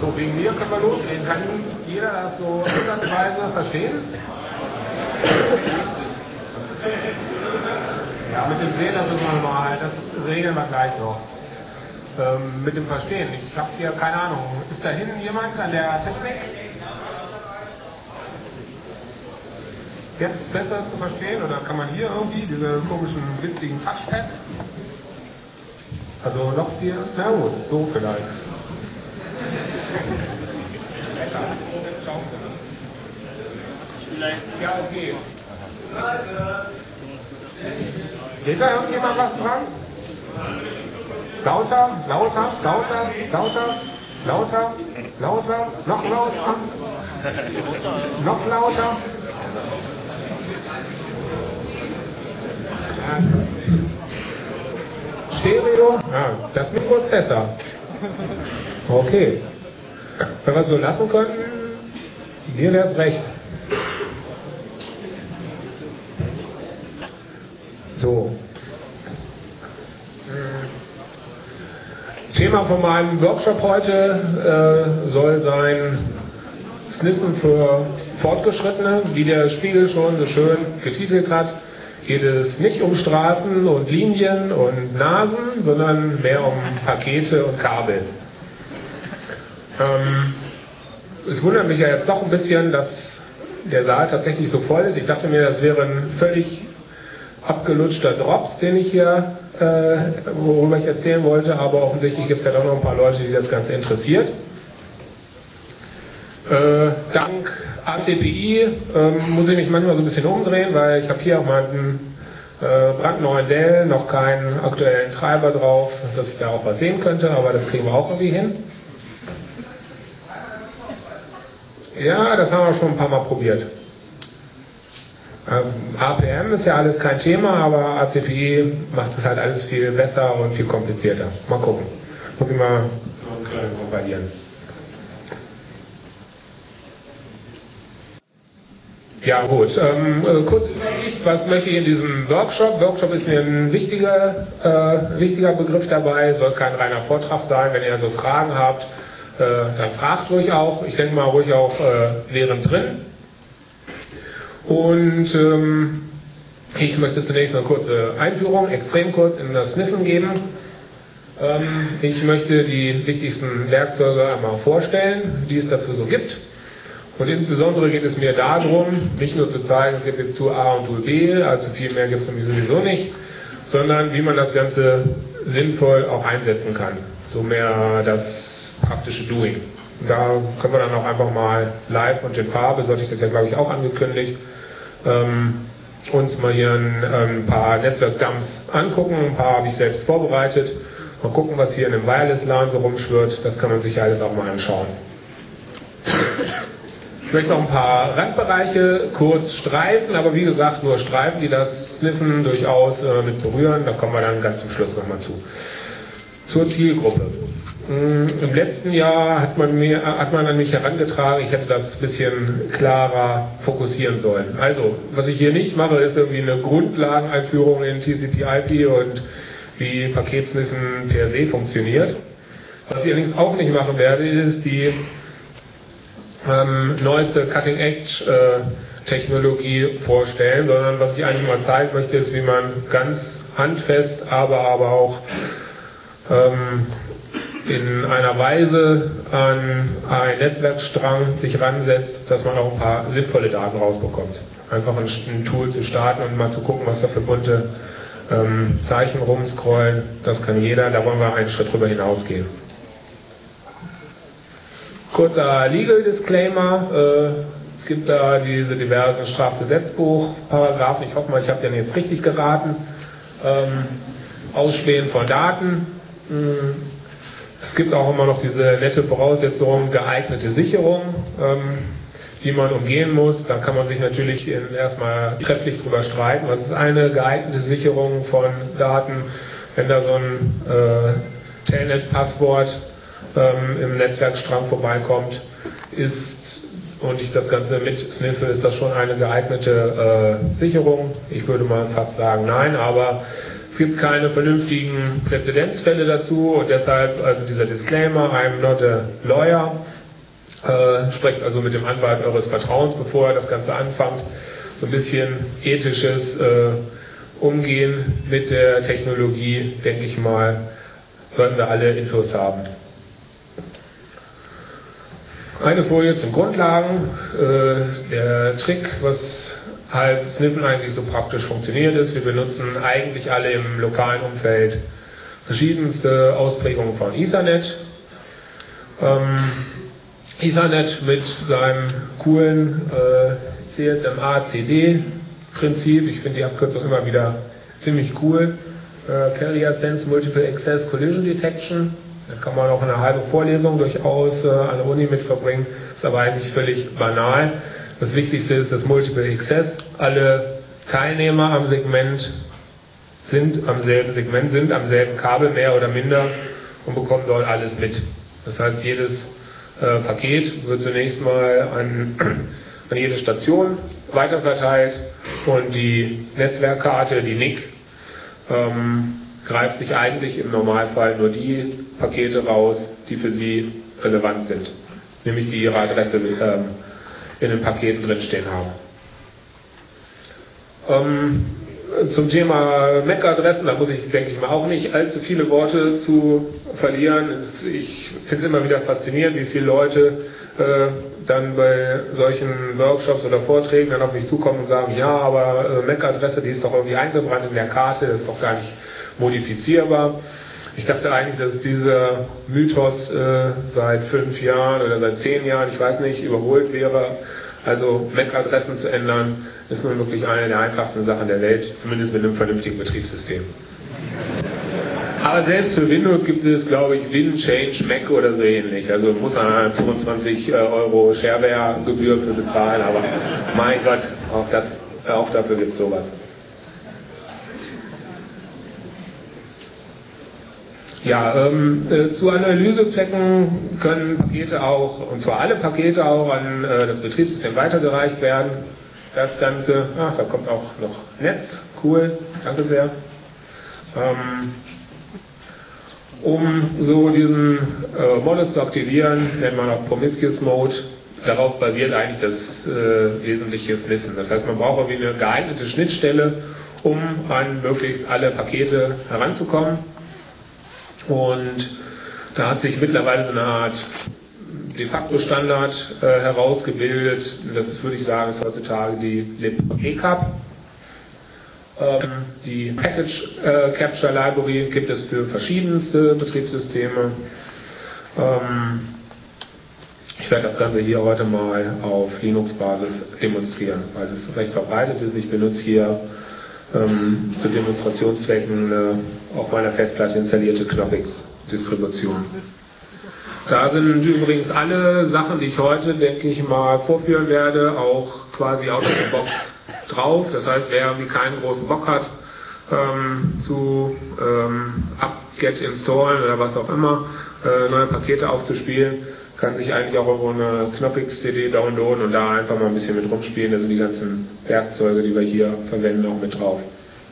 So, wegen mir können wir losgehen. Kann jeder das so ansatzweise verstehen? Ja, mit dem Sehen, das ist normal. Das regeln wir gleich noch. Mit dem Verstehen. Ich habe hier keine Ahnung. Ist da hinten jemand an der Technik? Jetzt besser zu verstehen? Oder kann man hier irgendwie diese komischen, witzigen Touchpads? Also noch hier? Na gut, so vielleicht. Ja, okay. Geht da irgendjemand was dran? Lauter, lauter, lauter, lauter, lauter, lauter, noch lauter, noch lauter. Stereo? Ja, das Mikro ist besser. Okay. Wenn wir es so lassen könnten, mir wäre es recht. So. Thema von meinem Workshop heute soll sein Sniffen für Fortgeschrittene. Wie der Spiegel schon so schön getitelt hat, geht es nicht um Straßen und Linien und Nasen, sondern mehr um Pakete und Kabel. Es wundert mich ja jetzt doch ein bisschen, dass der Saal tatsächlich so voll ist. Ich dachte mir, das wäre ein völlig abgelutschter Drops, den ich hier, worüber ich erzählen wollte, aber offensichtlich gibt es ja doch noch ein paar Leute, die das Ganze interessiert. Dank ACPI muss ich mich manchmal so ein bisschen umdrehen, weil ich habe hier auch mal einen brandneuen Dell, noch keinen aktuellen Treiber drauf, dass ich da auch was sehen könnte, aber das kriegen wir auch irgendwie hin. Ja, das haben wir schon ein paar Mal probiert. APM ist ja alles kein Thema, aber ACPI macht es halt alles viel besser und viel komplizierter. Mal gucken. Muss ich mal kompilieren. Ja gut, kurz Übersicht, was möchte ich in diesem Workshop? Workshop ist mir ein wichtiger Begriff dabei, soll kein reiner Vortrag sein. Wenn ihr so Fragen habt, dann fragt ruhig auch. Ich denke mal ruhig auch während-drin. Und ich möchte zunächst eine kurze Einführung, extrem kurz, in das Sniffen geben. Ich möchte die wichtigsten Werkzeuge einmal vorstellen, die es dazu so gibt. Und insbesondere geht es mir darum, nicht nur zu zeigen, es gibt jetzt Tool A und Tool B, also viel mehr gibt es nämlich sowieso nicht, sondern wie man das Ganze sinnvoll auch einsetzen kann. So mehr das praktische Doing. Da können wir dann auch einfach mal live und in Farbe, so hatte ich das ja glaube ich auch angekündigt, uns mal hier ein paar Netzwerk-Dumps angucken. Ein paar habe ich selbst vorbereitet. Mal gucken, was hier in dem Wireless-LAN so rumschwirrt. Das kann man sich alles auch mal anschauen. Ich möchte noch ein paar Randbereiche kurz streifen, aber wie gesagt nur Streifen, die das Sniffen durchaus mit berühren. Da kommen wir dann ganz zum Schluss nochmal zu. Zur Zielgruppe. Im letzten Jahr hat man an mich herangetragen, ich hätte das ein bisschen klarer fokussieren sollen. Also, was ich hier nicht mache, ist irgendwie eine Grundlageneinführung in TCP/IP und wie Paketsniffen per se funktioniert. Was ich allerdings auch nicht machen werde, ist die neueste Cutting-Edge-Technologie vorstellen, sondern was ich eigentlich mal zeigen möchte, ist, wie man ganz handfest, aber auch in einer Weise an einen Netzwerkstrang sich ransetzt, dass man auch ein paar sinnvolle Daten rausbekommt. Einfach ein Tool zu starten und mal zu gucken, was da für bunte Zeichen rumscrollen, das kann jeder, da wollen wir einen Schritt drüber hinausgehen. Kurzer Legal Disclaimer, es gibt da diese diversen Strafgesetzbuch-Paragraphen, ich hoffe mal, ich habe den jetzt richtig geraten, Ausspähen von Daten, es gibt auch immer noch diese nette Voraussetzung, geeignete Sicherung, die man umgehen muss. Da kann man sich natürlich erstmal trefflich drüber streiten. Was ist eine geeignete Sicherung von Daten, wenn da so ein Telnet-Passwort im Netzwerkstrang vorbeikommt, und ich das Ganze mit sniffe, ist das schon eine geeignete Sicherung? Ich würde mal fast sagen nein, aber Es gibt keine vernünftigen Präzedenzfälle dazu und deshalb also dieser Disclaimer, I'm not a lawyer, sprecht also mit dem Anwalt eures Vertrauens, bevor ihr das Ganze anfangt. So ein bisschen ethisches Umgehen mit der Technologie, denke ich mal, sollten wir alle Infos haben. Eine Folie zum Grundlagen. Der Trick, was halt Sniffen eigentlich so praktisch funktioniert ist, wir benutzen eigentlich alle im lokalen Umfeld verschiedenste Ausprägungen von Ethernet. Ethernet mit seinem coolen CSMA-CD-Prinzip, ich finde die Abkürzung immer wieder ziemlich cool, Carrier Sense Multiple Access Collision Detection. Da kann man auch eine halbe Vorlesung durchaus an der Uni mit verbringen, ist aber eigentlich völlig banal. Das Wichtigste ist das Multiple Access. Alle Teilnehmer am Segment sind am selben Kabel mehr oder minder und bekommen dort alles mit. Das heißt, jedes Paket wird zunächst mal an jede Station weiterverteilt und die Netzwerkkarte, die NIC, greift sich eigentlich im Normalfall nur die Pakete raus, die für sie relevant sind, nämlich die ihre Adresse in den Paketen drinstehen haben. Zum Thema MAC-Adressen, da muss ich, denke ich mal, auch nicht allzu viele Worte zu verlieren. Ich finde es immer wieder faszinierend, wie viele Leute dann bei solchen Workshops oder Vorträgen dann auf mich zukommen und sagen, ja, aber MAC-Adresse, die ist doch irgendwie eingebrannt in der Karte, das ist doch gar nicht modifizierbar. Ich dachte eigentlich, dass dieser Mythos seit 5 Jahren oder seit 10 Jahren, ich weiß nicht, überholt wäre. Also MAC-Adressen zu ändern, ist nun wirklich eine der einfachsten Sachen der Welt, zumindest mit einem vernünftigen Betriebssystem. Aber selbst für Windows gibt es, glaube ich, WinChange Mac oder so ähnlich. Also muss man 25 € Shareware-Gebühr für bezahlen, aber mein Gott, auch dafür gibt es sowas. Ja, zu Analysezwecken können Pakete auch, und zwar alle Pakete auch, an das Betriebssystem weitergereicht werden. Das Ganze, da kommt auch noch Netz, cool, danke sehr. Um so diesen Modus zu aktivieren, nennt man auch Promiscuous Mode. Darauf basiert eigentlich das wesentliche Sniffen. Das heißt, man braucht irgendwie eine geeignete Schnittstelle, um an möglichst alle Pakete heranzukommen. Und da hat sich mittlerweile so eine Art de facto Standard herausgebildet. Das würde ich sagen, ist heutzutage die lib-pcap. Die Package Capture Library gibt es für verschiedenste Betriebssysteme. Ich werde das Ganze hier heute mal auf Linux-Basis demonstrieren, weil es recht verbreitet ist. Ich benutze hier zu Demonstrationszwecken auf meiner Festplatte installierte Knoppix-Distribution. Da sind übrigens alle Sachen, die ich heute, denke ich mal, vorführen werde, auch quasi out of the box drauf. Das heißt, wer irgendwie keinen großen Bock hat zu apt-get installen oder was auch immer, neue Pakete aufzuspielen, kann sich eigentlich auch irgendwo eine Knoppix-CD downloaden und da einfach mal ein bisschen mit rumspielen. Da sind die ganzen Werkzeuge, die wir hier verwenden, auch mit drauf.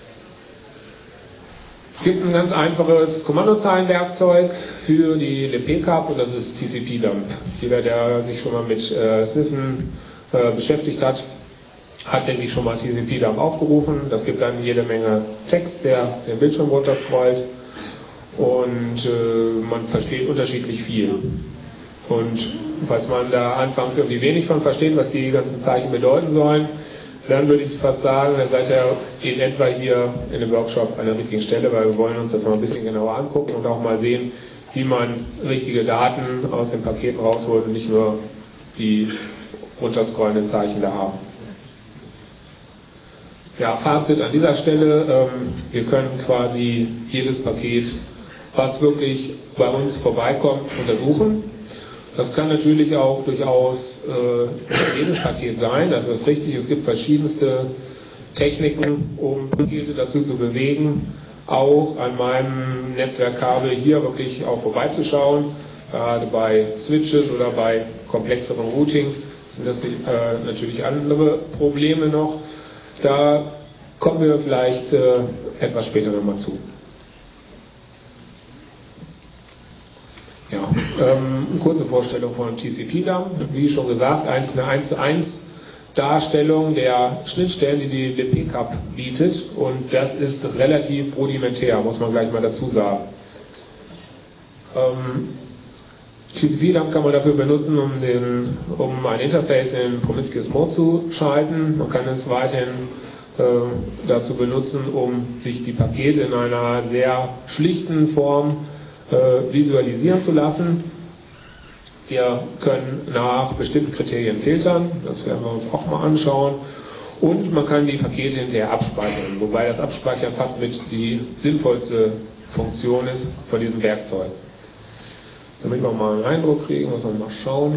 Es gibt ein ganz einfaches Kommandozeilenwerkzeug für die lib-pcap und das ist TCP-Dump. Jeder, der sich schon mal mit Sniffen beschäftigt hat, denke ich, schon mal TCP-Dump aufgerufen. Das gibt dann jede Menge Text, der den Bildschirm runterscrollt und man versteht unterschiedlich viel. Und falls man da anfangs irgendwie wenig von versteht, was die ganzen Zeichen bedeuten sollen, dann würde ich fast sagen, dann seid ihr in etwa hier in dem Workshop an der richtigen Stelle, weil wir wollen uns das mal ein bisschen genauer angucken und auch mal sehen, wie man richtige Daten aus den Paketen rausholt und nicht nur die runterscrollenden Zeichen da haben. Ja, Fazit an dieser Stelle, wir können quasi jedes Paket, was wirklich bei uns vorbeikommt, untersuchen. Das kann natürlich auch durchaus jedes Paket sein, das ist richtig. Es gibt verschiedenste Techniken, um Pakete dazu zu bewegen, auch an meinem Netzwerkkabel hier wirklich auch vorbeizuschauen. Gerade bei Switches oder bei komplexerem Routing sind das natürlich andere Probleme noch. Da Kommen wir vielleicht etwas später nochmal zu. Ja, kurze Vorstellung von TCP-Dump. Wie schon gesagt, eigentlich eine 1:1 Darstellung der Schnittstellen, die die DP-Cup bietet, und das ist relativ rudimentär, muss man gleich mal dazu sagen. TCP-Dump kann man dafür benutzen, um ein Interface in Promiscuous Mode zu schalten. Man kann es weiterhin dazu benutzen, um sich die Pakete in einer sehr schlichten Form visualisieren zu lassen. Wir können nach bestimmten Kriterien filtern, das werden wir uns auch mal anschauen. Und man kann die Pakete hinterher abspeichern, wobei das Abspeichern fast mit die sinnvollste Funktion ist von diesem Werkzeug. Damit wir mal einen Eindruck kriegen, muss man mal schauen.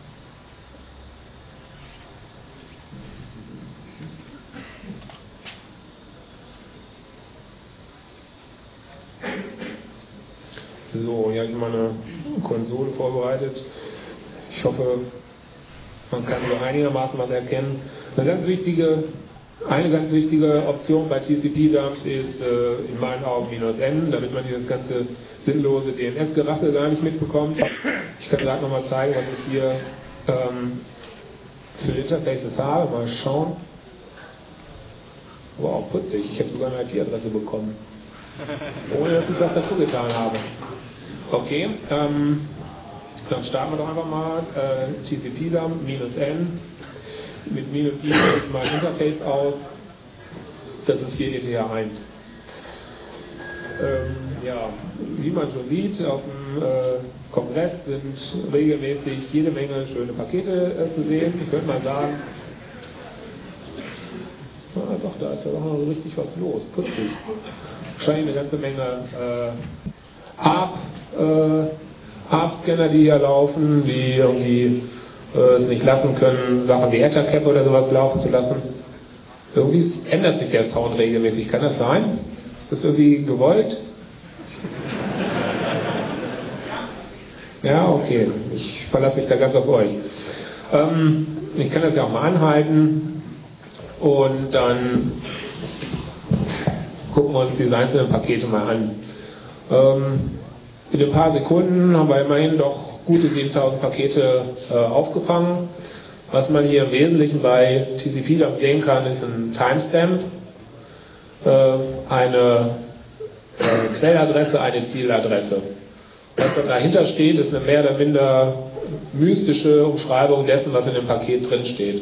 So, hier habe ich mal eine Konsole vorbereitet. Ich hoffe, man kann so einigermaßen was erkennen. Eine ganz wichtige Option bei TCP-Dump ist in meinen Augen -N, damit man dieses ganze sinnlose DNS-Geraffel gar nicht mitbekommt. Ich kann gerade nochmal zeigen, was ich hier für Interfaces habe. Mal schauen. Wow, putzig. Ich habe sogar eine IP-Adresse bekommen. Ohne dass ich was dazu getan habe. Okay, dann starten wir doch einfach mal TCP-Dump -N. Mit -I wähle ich mal ein Interface aus. Das ist hier ETH1. Ja, wie man schon sieht, auf dem Kongress sind regelmäßig jede Menge schöne Pakete zu sehen. Ich würde mal sagen, doch, da ist ja doch noch richtig was los. Putzig. Wahrscheinlich eine ganze Menge ARP-Scanner, die hier laufen, die irgendwie es nicht lassen können, Sachen wie Ethercap oder sowas laufen zu lassen. Irgendwie ändert sich der Sound regelmäßig. Kann das sein? Ist das irgendwie gewollt? Ja, okay. Ich verlasse mich da ganz auf euch. Ich kann das ja auch mal anhalten und dann gucken wir uns diese einzelnen Pakete mal an. In ein paar Sekunden haben wir immerhin doch gute 7000 Pakete aufgefangen. Was man hier im Wesentlichen bei TCP-Dump sehen kann, ist ein Timestamp, eine Quelladresse, eine Zieladresse. Was dann dahinter steht, ist eine mehr oder minder mystische Umschreibung dessen, was in dem Paket drin steht.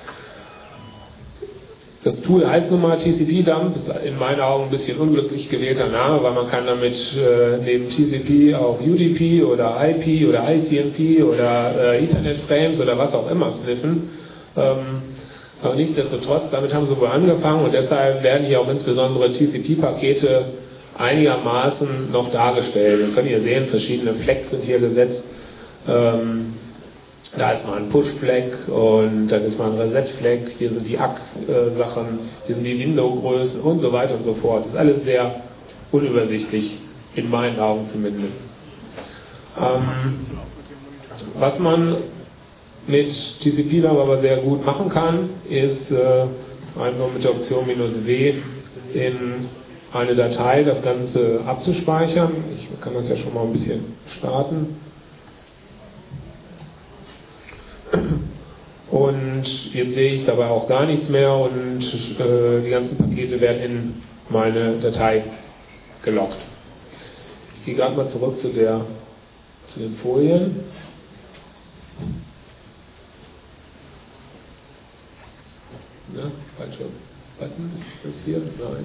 Das Tool heißt nun mal TCP-Dump, ist in meinen Augen ein bisschen unglücklich gewählter Name, weil man kann damit neben TCP auch UDP oder IP oder ICMP oder Ethernet-Frames oder was auch immer sniffen. Aber nichtsdestotrotz, damit haben sie wohl angefangen und deshalb werden hier auch insbesondere TCP-Pakete einigermaßen noch dargestellt. Wir können hier sehen, verschiedene Flags sind hier gesetzt. Da ist mal ein Push-Flag und dann ist mal ein Reset-Flag, hier sind die ACK-Sachen, hier sind die Window-Größen und so weiter und so fort. Das ist alles sehr unübersichtlich, in meinen Augen zumindest. Was man mit TCP-Dump aber sehr gut machen kann, ist einfach mit der Option -W in eine Datei das Ganze abzuspeichern. Ich kann das ja schon mal ein bisschen starten. Und jetzt sehe ich dabei auch gar nichts mehr und die ganzen Pakete werden in meine Datei gelockt. Ich gehe gerade mal zurück zu den Folien. Ja, falscher Button, ist das hier? Nein.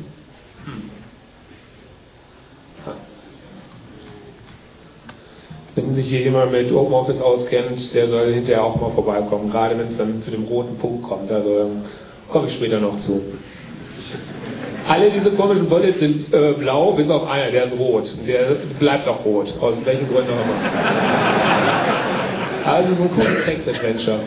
Wenn sich hier jemand mit OpenOffice auskennt, der soll hinterher auch mal vorbeikommen, gerade wenn es dann zu dem roten Punkt kommt. Also komme ich später noch zu. Alle diese komischen Bullets sind blau, bis auf einer, der ist rot. Der bleibt auch rot, aus welchen Gründen auch immer. Also es ist ein cooles Text-Adventure.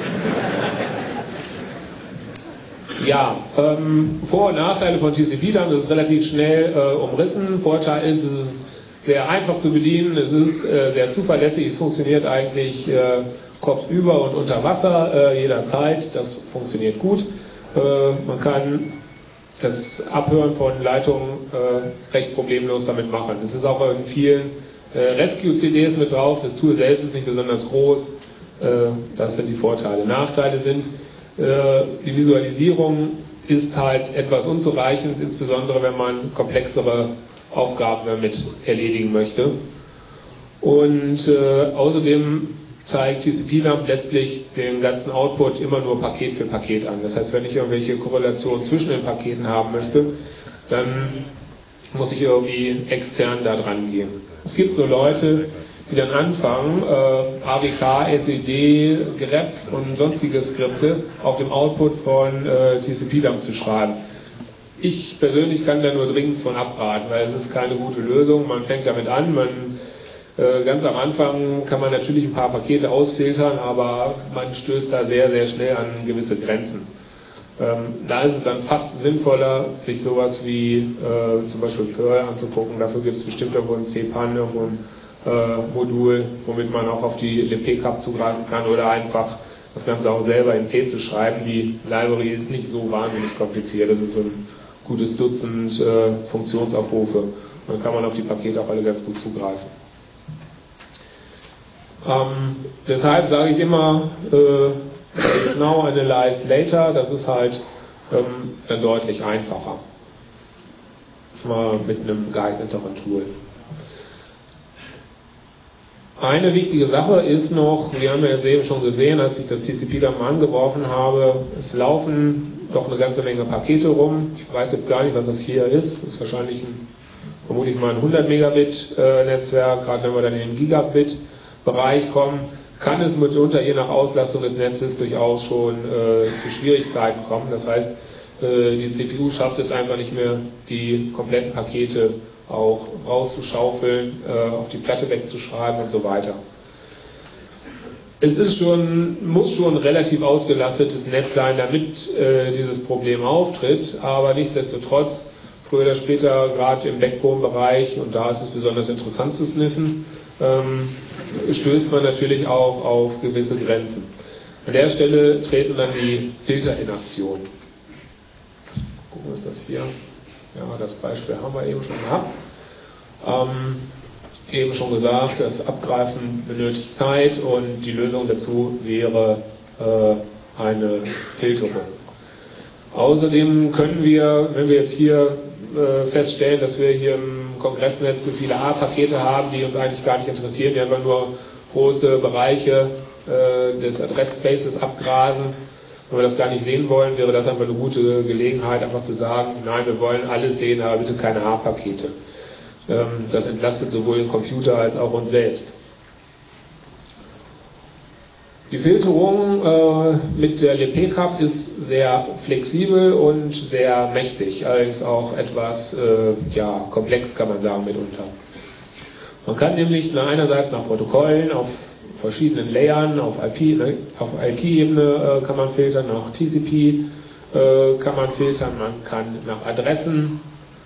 Ja, Vor- und Nachteile von TCP-Dump, das ist relativ schnell umrissen. Vorteil ist, es ist sehr einfach zu bedienen, es ist sehr zuverlässig, es funktioniert eigentlich kopfüber und unter Wasser jederzeit, das funktioniert gut. Man kann das Abhören von Leitungen recht problemlos damit machen. Es ist auch in vielen Rescue-CDs mit drauf, das Tool selbst ist nicht besonders groß, das sind die Vorteile. Nachteile sind, die Visualisierung ist halt etwas unzureichend, insbesondere wenn man komplexere Aufgaben damit erledigen möchte. Und außerdem zeigt TCP-Dump letztlich den ganzen Output immer nur Paket für Paket an. Das heißt, wenn ich irgendwelche Korrelationen zwischen den Paketen haben möchte, dann muss ich irgendwie extern da dran gehen. Es gibt so Leute, die dann anfangen, AWK, SED, grep und sonstige Skripte auf dem Output von TCP-Dump zu schreiben. Ich persönlich kann da nur dringend von abraten, weil es ist keine gute Lösung. Man fängt damit an, ganz am Anfang kann man natürlich ein paar Pakete ausfiltern, aber man stößt da sehr, sehr schnell an gewisse Grenzen. Da ist es dann fast sinnvoller, sich sowas wie zum Beispiel Perl anzugucken. Dafür gibt es bestimmt irgendwo ein CPAN, irgendwo ein Modul, womit man auch auf die LibPCAP zugreifen kann oder einfach das Ganze auch selber in C zu schreiben. Die Library ist nicht so wahnsinnig kompliziert. Das ist so ein gutes Dutzend Funktionsaufrufe. Dann kann man auf die Pakete auch alle ganz gut zugreifen. Deshalb sage ich immer, now analyze later, das ist halt dann deutlich einfacher. Mit einem geeigneteren Tool. Eine wichtige Sache ist noch, wir haben ja jetzt eben schon gesehen, als ich das TCP-Dump angeworfen habe, es laufen doch eine ganze Menge Pakete rum. Ich weiß jetzt gar nicht, was das hier ist. Das ist wahrscheinlich vermutlich mal ein 100 Megabit Netzwerk, gerade wenn wir dann in den Gigabit-Bereich kommen, kann es mitunter je nach Auslastung des Netzes durchaus schon zu Schwierigkeiten kommen. Das heißt, die CPU schafft es einfach nicht mehr, die kompletten Pakete auch rauszuschaufeln, auf die Platte wegzuschreiben und so weiter. Es ist muss schon ein relativ ausgelastetes Netz sein, damit dieses Problem auftritt, aber nichtsdestotrotz, früher oder später, gerade im Backbone-Bereich, und da ist es besonders interessant zu sniffen, stößt man natürlich auch auf gewisse Grenzen. An der Stelle treten dann die Filter in Aktion. Gucken wir uns das hier. Ja, das Beispiel haben wir eben schon gehabt. Eben schon gesagt, das Abgreifen benötigt Zeit und die Lösung dazu wäre eine Filterung. Außerdem können wir, wenn wir jetzt hier feststellen, dass wir hier im Kongressnetz so viele A-Pakete haben, die uns eigentlich gar nicht interessieren, die einfach nur große Bereiche des Adressspaces abgrasen. Wenn wir das gar nicht sehen wollen, wäre das einfach eine gute Gelegenheit, einfach zu sagen, nein, wir wollen alles sehen, aber bitte keine A-Pakete. Das entlastet sowohl den Computer als auch uns selbst. Die Filterung mit der LibPCAP ist sehr flexibel und sehr mächtig, allerdings auch etwas komplex, kann man sagen, mitunter. Man kann nämlich einerseits nach Protokollen auf verschiedenen Layern, auf IP-Ebene kann man filtern, nach TCP kann man filtern, man kann nach Adressen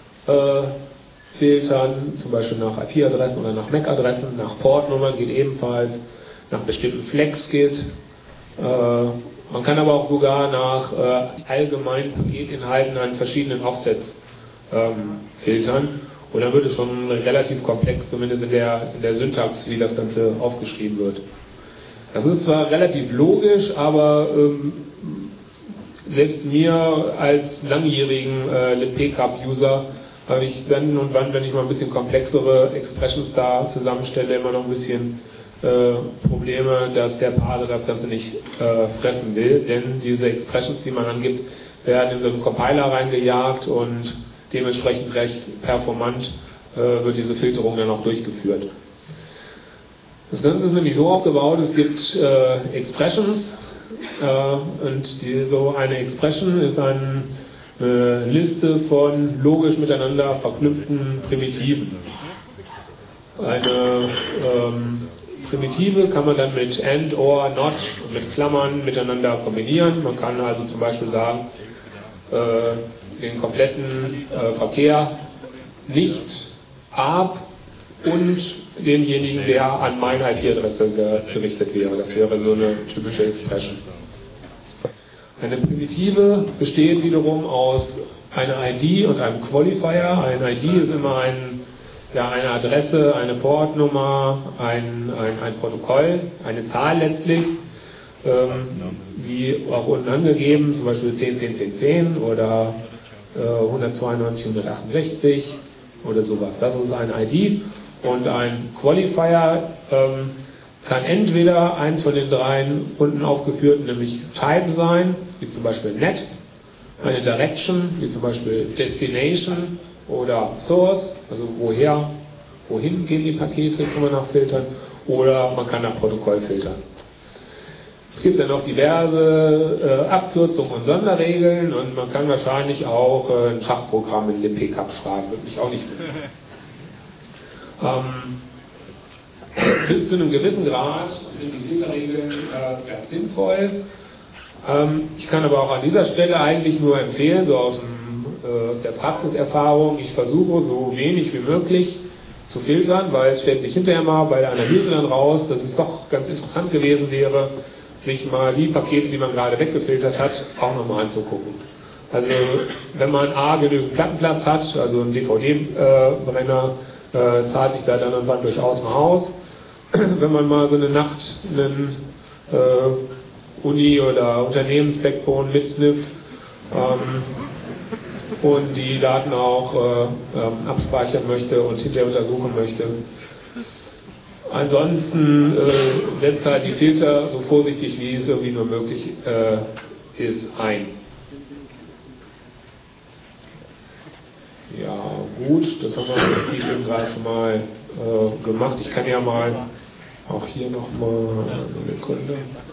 filtern, zum Beispiel nach IP-Adressen oder nach MAC-Adressen, nach Portnummern geht ebenfalls, nach bestimmten Flags geht. Man kann aber auch sogar nach allgemeinen Paketinhalten an verschiedenen Offsets filtern. Und dann wird es schon relativ komplex, zumindest in der Syntax, wie das Ganze aufgeschrieben wird. Das ist zwar relativ logisch, aber selbst mir als langjährigen LibPCAP-User habe ich dann und wann, wenn ich mal ein bisschen komplexere Expressions da zusammenstelle, immer noch ein bisschen Probleme, dass der Parser das Ganze nicht fressen will, denn diese Expressions, die man angibt, werden in so einen Compiler reingejagt und dementsprechend recht performant wird diese Filterung dann auch durchgeführt. Das Ganze ist nämlich so aufgebaut, es gibt Expressions und so eine Expression ist eine Liste von logisch miteinander verknüpften Primitiven. Eine Primitive kann man dann mit AND, OR, NOT und mit Klammern miteinander kombinieren. Man kann also zum Beispiel sagen, den kompletten Verkehr nicht ab und denjenigen, der an meine IP-Adresse gerichtet wäre. Das wäre so eine typische Expression. Eine Primitive besteht wiederum aus eine ID und einem Qualifier. Ein ID ist immer eine Adresse, eine Portnummer, ein Protokoll, eine Zahl letztlich, wie auch unten angegeben, zum Beispiel 10 oder 192, 168 oder sowas. Das ist ein ID. Und ein Qualifier kann entweder eins von den dreien unten aufgeführten, nämlich Type sein, wie zum Beispiel Net, eine Direction, wie zum Beispiel Destination oder Source, also wohin gehen die Pakete, kann man nachfiltern, oder man kann nach Protokoll filtern. Es gibt dann noch diverse Abkürzungen und Sonderregeln und man kann wahrscheinlich auch ein Schachprogramm in libpcap schreiben, würde mich auch nicht wundern. Bis zu einem gewissen Grad sind die Filterregeln ganz sinnvoll. Ich kann aber auch an dieser Stelle eigentlich nur empfehlen, so aus der Praxiserfahrung, ich versuche so wenig wie möglich zu filtern, weil es stellt sich hinterher mal bei der Analyse dann raus, dass es doch ganz interessant gewesen wäre, sich mal die Pakete, die man gerade weggefiltert hat, auch nochmal anzugucken. Also wenn man genügend Plattenplatz hat, also ein DVD-Brenner, zahlt sich da dann irgendwann durchaus mal aus. Wenn man mal so eine Nacht einen Uni- oder Unternehmens-Backbone mitsnifft und die Daten auch abspeichern möchte und hinterher untersuchen möchte. Ansonsten setzt halt die Filter so vorsichtig wie es irgendwie nur möglich ist ein. Ja, gut, das haben wir im Prinzip eben gerade schon mal gemacht. Ich kann ja mal auch hier nochmal eine Sekunde.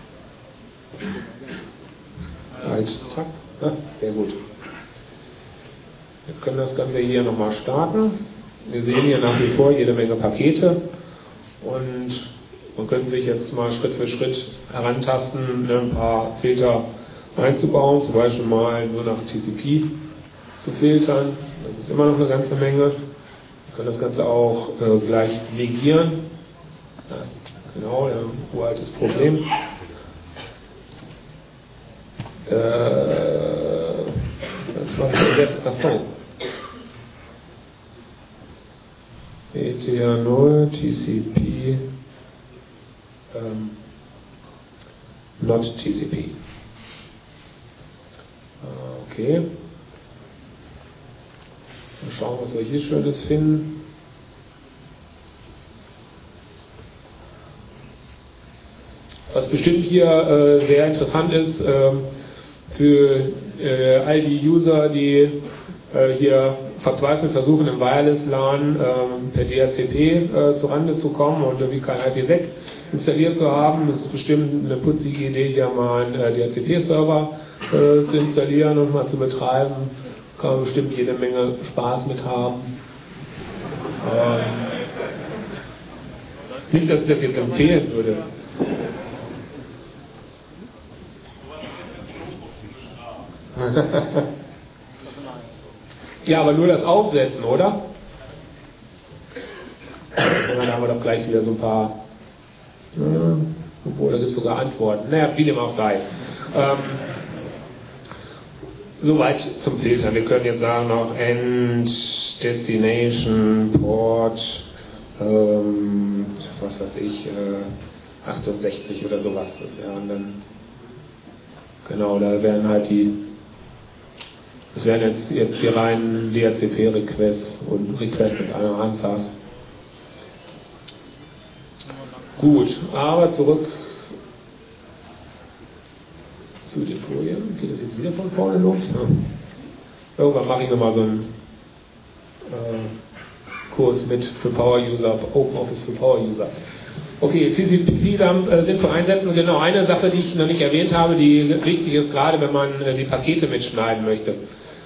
Halt, zack. Ja, sehr gut. Wir können das Ganze hier nochmal starten. Wir sehen hier nach wie vor jede Menge Pakete und man könnte sich jetzt mal Schritt für Schritt herantasten, ein paar Filter einzubauen, zum Beispiel mal nur nach TCP zu filtern. Das ist immer noch eine ganze Menge. Wir können das Ganze auch gleich negieren. Ja, genau, ja, uraltes Problem. Das war jetzt, achso. ETA 0, TCP, not TCP. Okay. Mal schauen, was wir hier Schönes finden. Was bestimmt hier sehr interessant ist für all die User, die hier verzweifelt versuchen, im Wireless-LAN per DHCP zurande zu kommen und irgendwie kein IPsec installiert zu haben. Das ist bestimmt eine putzige Idee, hier mal einen DHCP-Server zu installieren und mal zu betreiben. Kann man bestimmt jede Menge Spaß mit haben. Nicht, dass ich das jetzt empfehlen würde. Ja, aber nur das Aufsetzen, oder? Und dann haben wir doch gleich wieder so ein paar, obwohl da gibt es sogar Antworten. Naja, wie dem auch sei. Soweit zum Filtern. Wir können jetzt sagen noch End, Destination, Port, was weiß ich, 68 oder sowas. Das wären dann, genau, da wären halt das wären jetzt die reinen DHCP-Requests und Answers. Gut, aber zurück zu den Folien. Geht das jetzt wieder von vorne los? Ja. Irgendwann mache ich nochmal so einen Kurs mit für Power-User, OpenOffice für Power-User. Okay, TCP-Dump sind für Einsätzen genau eine Sache, die ich noch nicht erwähnt habe, die wichtig ist, gerade wenn man die Pakete mitschneiden möchte.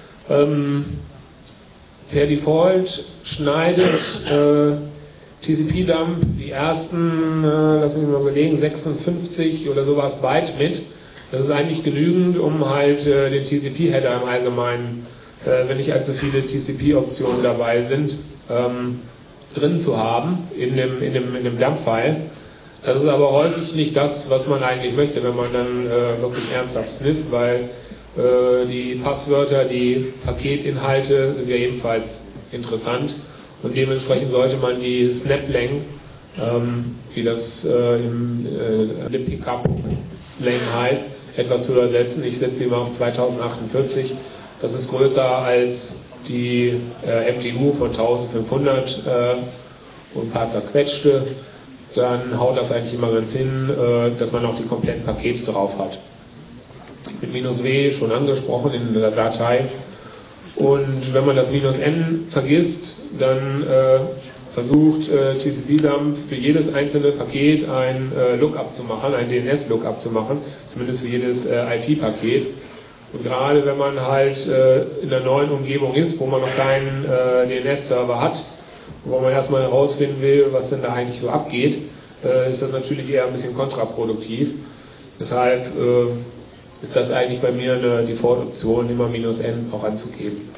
Per Default schneidet TCP-Dump die ersten, lass mich mal überlegen, 56 oder sowas Byte mit. Das ist eigentlich genügend, um halt den TCP-Header im Allgemeinen, wenn nicht allzu viele TCP-Optionen dabei sind, drin zu haben in dem Dump-File. Das ist aber häufig nicht das, was man eigentlich möchte, wenn man dann wirklich ernsthaft snifft, weil Die Passwörter, die Paketinhalte sind ja ebenfalls interessant und dementsprechend sollte man die Snap-Lang, wie das im LibPCAP-Slang heißt, etwas höher setzen. Ich setze sie mal auf 2048. Das ist größer als die MTU von 1500 und ein paar zerquetschte. Dann haut das eigentlich immer ganz hin, dass man auch die kompletten Pakete drauf hat. Mit "-w" schon angesprochen in der Datei. Und wenn man das "-n" vergisst, dann versucht TCP-Dump für jedes einzelne Paket ein Lookup zu machen, ein DNS-Lookup zu machen, zumindest für jedes IP-Paket. Und gerade wenn man halt in einer neuen Umgebung ist, wo man noch keinen DNS-Server hat, wo man erstmal herausfinden will, was denn da eigentlich so abgeht, ist das natürlich eher ein bisschen kontraproduktiv. Deshalb ist das eigentlich bei mir eine Default-Option, immer "-n" auch anzugeben.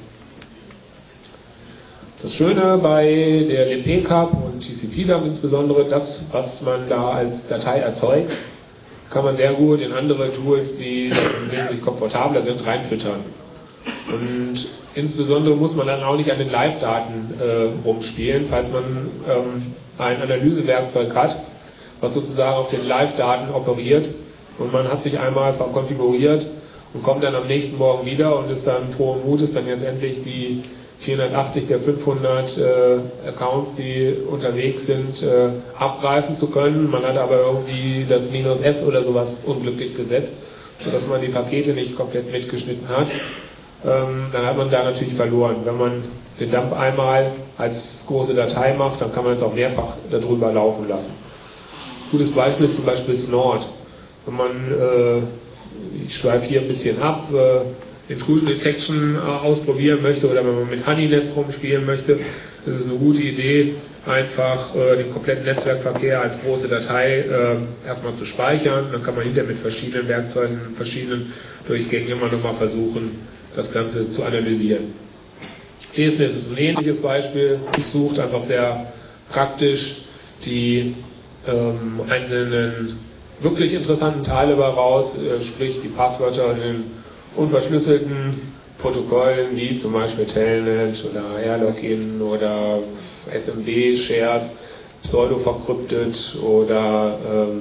Das Schöne bei der LibPCAP und TCP-Dump insbesondere, das, was man da als Datei erzeugt, kann man sehr gut in andere Tools, die wesentlich komfortabler sind, reinfüttern. Und insbesondere muss man dann auch nicht an den Live-Daten rumspielen, falls man ein Analysewerkzeug hat, was sozusagen auf den Live-Daten operiert und man hat sich einmal konfiguriert und kommt dann am nächsten Morgen wieder und ist dann frohen Mutes, dann jetzt endlich die 480 der 500 Accounts, die unterwegs sind, abgreifen zu können. Man hat aber irgendwie das "-s" oder sowas unglücklich gesetzt, sodass man die Pakete nicht komplett mitgeschnitten hat. Dann hat man da natürlich verloren. Wenn man den Dump einmal als große Datei macht, dann kann man es auch mehrfach darüber laufen lassen. Gutes Beispiel ist zum Beispiel Snort. Wenn man, ich schweife hier ein bisschen ab, Intrusion Detection ausprobieren möchte oder wenn man mit Honeynet rumspielen möchte, ist es eine gute Idee, einfach den kompletten Netzwerkverkehr als große Datei erstmal zu speichern. Dann kann man hinterher mit verschiedenen Werkzeugen, verschiedenen Durchgängen immer nochmal versuchen, das Ganze zu analysieren. DSNet ist ein ähnliches Beispiel. Es sucht einfach sehr praktisch die einzelnen wirklich interessanten Teile raus, sprich die Passwörter in den unverschlüsselten Protokollen wie zum Beispiel Telnet oder Airlogin oder SMB-Shares, pseudo-verkryptet oder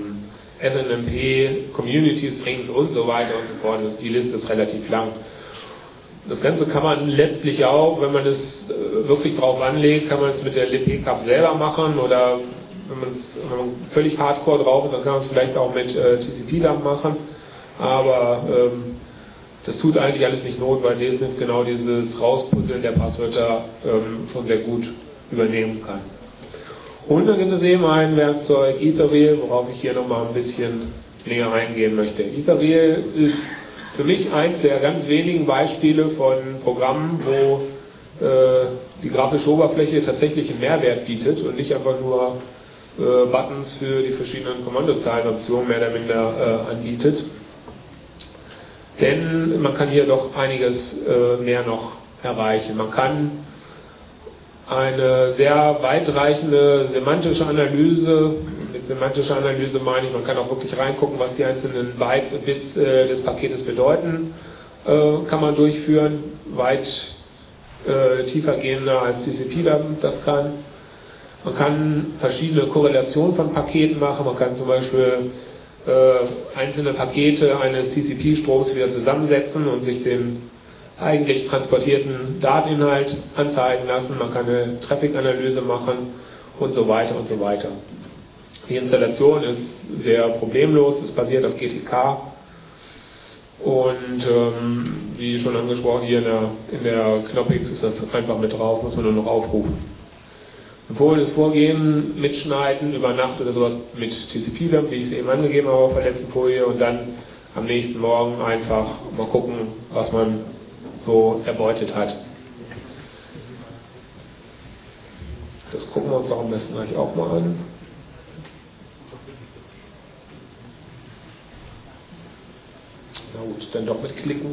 SNMP, Community-Strings und so weiter und so fort. Die Liste ist relativ lang. Das Ganze kann man letztlich auch, wenn man es wirklich drauf anlegt, kann man es mit der LibPCAP selber machen oder wenn man völlig hardcore drauf ist, dann kann man es vielleicht auch mit TCP-Dump machen. Aber das tut eigentlich alles nicht Not, weil DSNet genau dieses Rauspuzzeln der Passwörter schon sehr gut übernehmen kann. Und dann gibt es eben ein Werkzeug, Etherwheel, worauf ich hier nochmal ein bisschen näher eingehen möchte. Etherwheel ist für mich eins der ganz wenigen Beispiele von Programmen, wo die grafische Oberfläche tatsächlich einen Mehrwert bietet und nicht einfach nur Buttons für die verschiedenen Kommandozeilenoptionen mehr oder minder anbietet. Denn man kann hier doch einiges mehr noch erreichen. Man kann eine sehr weitreichende semantische Analyse, mit semantischer Analyse meine ich, man kann auch wirklich reingucken, was die einzelnen Bytes und Bits des Paketes bedeuten, kann man durchführen, weit tiefergehender als TCP das kann. Man kann verschiedene Korrelationen von Paketen machen, man kann zum Beispiel einzelne Pakete eines TCP-Stroms wieder zusammensetzen und sich den eigentlich transportierten Dateninhalt anzeigen lassen. Man kann eine Traffic-Analyse machen und so weiter und so weiter. Die Installation ist sehr problemlos, es basiert auf GTK und wie schon angesprochen hier in der Knoppix ist das einfach mit drauf, muss man nur noch aufrufen. Empfohlenes Vorgehen, mitschneiden über Nacht oder sowas mit TCP-Dump, wie ich es eben angegeben habe auf der letzten Folie und dann am nächsten Morgen einfach mal gucken, was man so erbeutet hat. Das gucken wir uns auch am besten gleich auch mal an. Na gut, dann doch mit Klicken.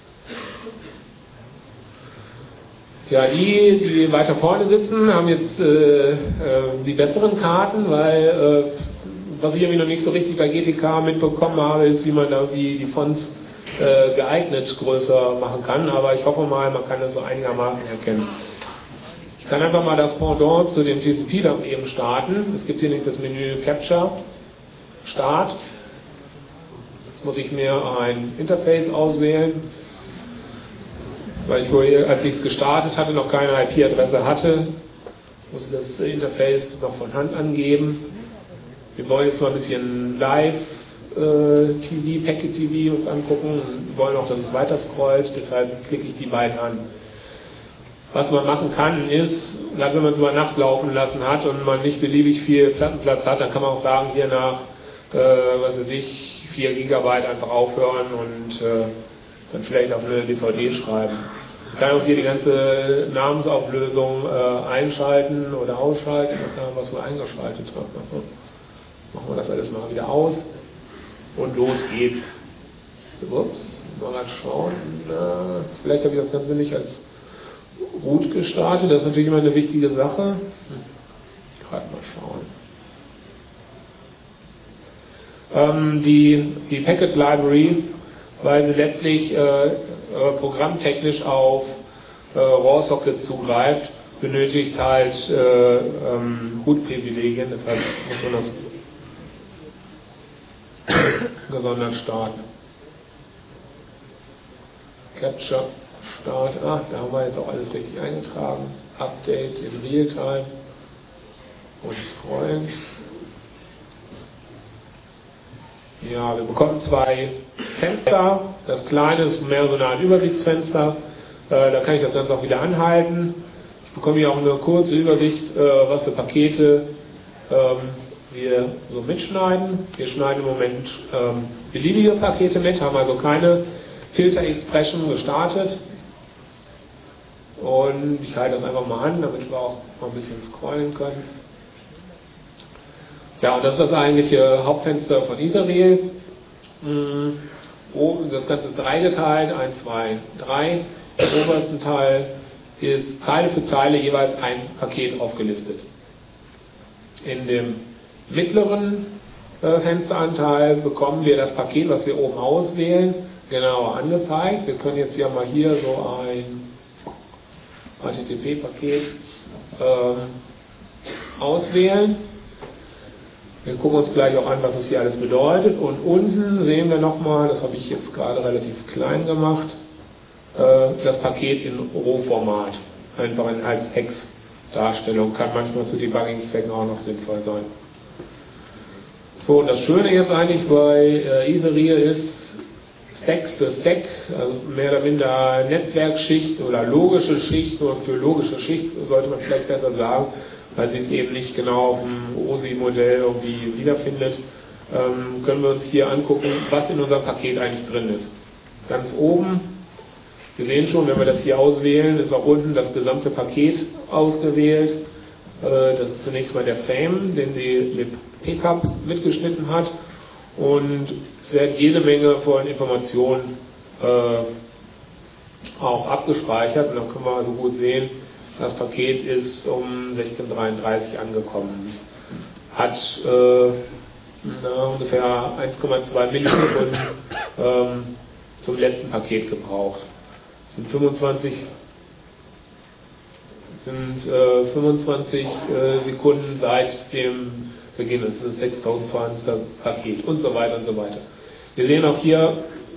Ja, die weiter vorne sitzen, haben jetzt die besseren Karten, weil was ich irgendwie noch nicht so richtig bei GTK mitbekommen habe, ist, wie man da die Fonts geeignet größer machen kann, aber ich hoffe mal, man kann das so einigermaßen erkennen. Ich kann einfach mal das Pendant zu dem TCP-Dump eben starten. Es gibt hier nicht das Menü Capture, Start. Jetzt muss ich mir ein Interface auswählen, weil ich vorher, als ich es gestartet hatte, noch keine IP-Adresse hatte, muss ich das Interface noch von Hand angeben. Wir wollen jetzt mal ein bisschen Live-TV, Packet-TV uns angucken. Wir wollen auch, dass es weiter scrollt, deshalb klicke ich die beiden an. Was man machen kann ist, gerade wenn man es über Nacht laufen lassen hat und man nicht beliebig viel Plattenplatz hat, dann kann man auch sagen, hier nach, 4 Gigabyte einfach aufhören und dann vielleicht auf eine DVD schreiben. Man kann auch hier die ganze Namensauflösung einschalten oder ausschalten, was wir eingeschaltet haben. Machen wir das alles mal wieder aus und los geht's. Ups, mal grad schauen. Vielleicht habe ich das Ganze nicht als Root gestartet, das ist natürlich immer eine wichtige Sache. Gerade mal schauen. Die Packet Library, weil sie letztlich programmtechnisch auf RAW-Sockets zugreift, benötigt halt Root-Privilegien, deshalb muss man das gesondert starten. Capture, Start, da haben wir jetzt auch alles richtig eingetragen. Update in Realtime und scrollen. Ja, wir bekommen 2 Fenster. Das kleine ist mehr so eine Art Übersichtsfenster. Da kann ich das Ganze auch wieder anhalten. Ich bekomme hier auch eine kurze Übersicht, was für Pakete wir so mitschneiden. Wir schneiden im Moment beliebige Pakete mit, haben also keine Filter-Expression gestartet. Und ich halte das einfach mal an, damit wir auch mal ein bisschen scrollen können. Ja, und das ist das eigentliche Hauptfenster von Etherreel. Das Ganze ist dreigeteilt, 1, 2, 3. Im obersten Teil ist Zeile für Zeile jeweils ein Paket aufgelistet. In dem mittleren Fensteranteil bekommen wir das Paket, was wir oben auswählen, genauer angezeigt. Wir können jetzt hier mal hier so ein HTTP-Paket auswählen. Wir gucken uns gleich auch an, was das hier alles bedeutet. Und unten sehen wir nochmal, das habe ich jetzt gerade relativ klein gemacht, das Paket in RAW-Format. Einfach als Hex-Darstellung. Kann manchmal zu Debugging-Zwecken auch noch sinnvoll sein. So, und das Schöne jetzt eigentlich bei Etherreel ist, Stack für Stack, also mehr oder minder Netzwerkschicht oder logische Schicht, nur für logische Schicht sollte man vielleicht besser sagen, weil sie es eben nicht genau auf dem OSI-Modell irgendwie wiederfindet, können wir uns hier angucken, was in unserem Paket eigentlich drin ist. Ganz oben, wir sehen schon, wenn wir das hier auswählen, ist auch unten das gesamte Paket ausgewählt. Das ist zunächst mal der Frame, den die libpcap mitgeschnitten hat. Und es werden jede Menge von Informationen auch abgespeichert. Und dann können wir also gut sehen, das Paket ist um 16:33 angekommen. Es hat ungefähr 1,2 Millisekunden zum letzten Paket gebraucht. Es sind 25 Sekunden seit dem Beginn. Das ist das 6200. Paket und so weiter und so weiter. Wir sehen auch hier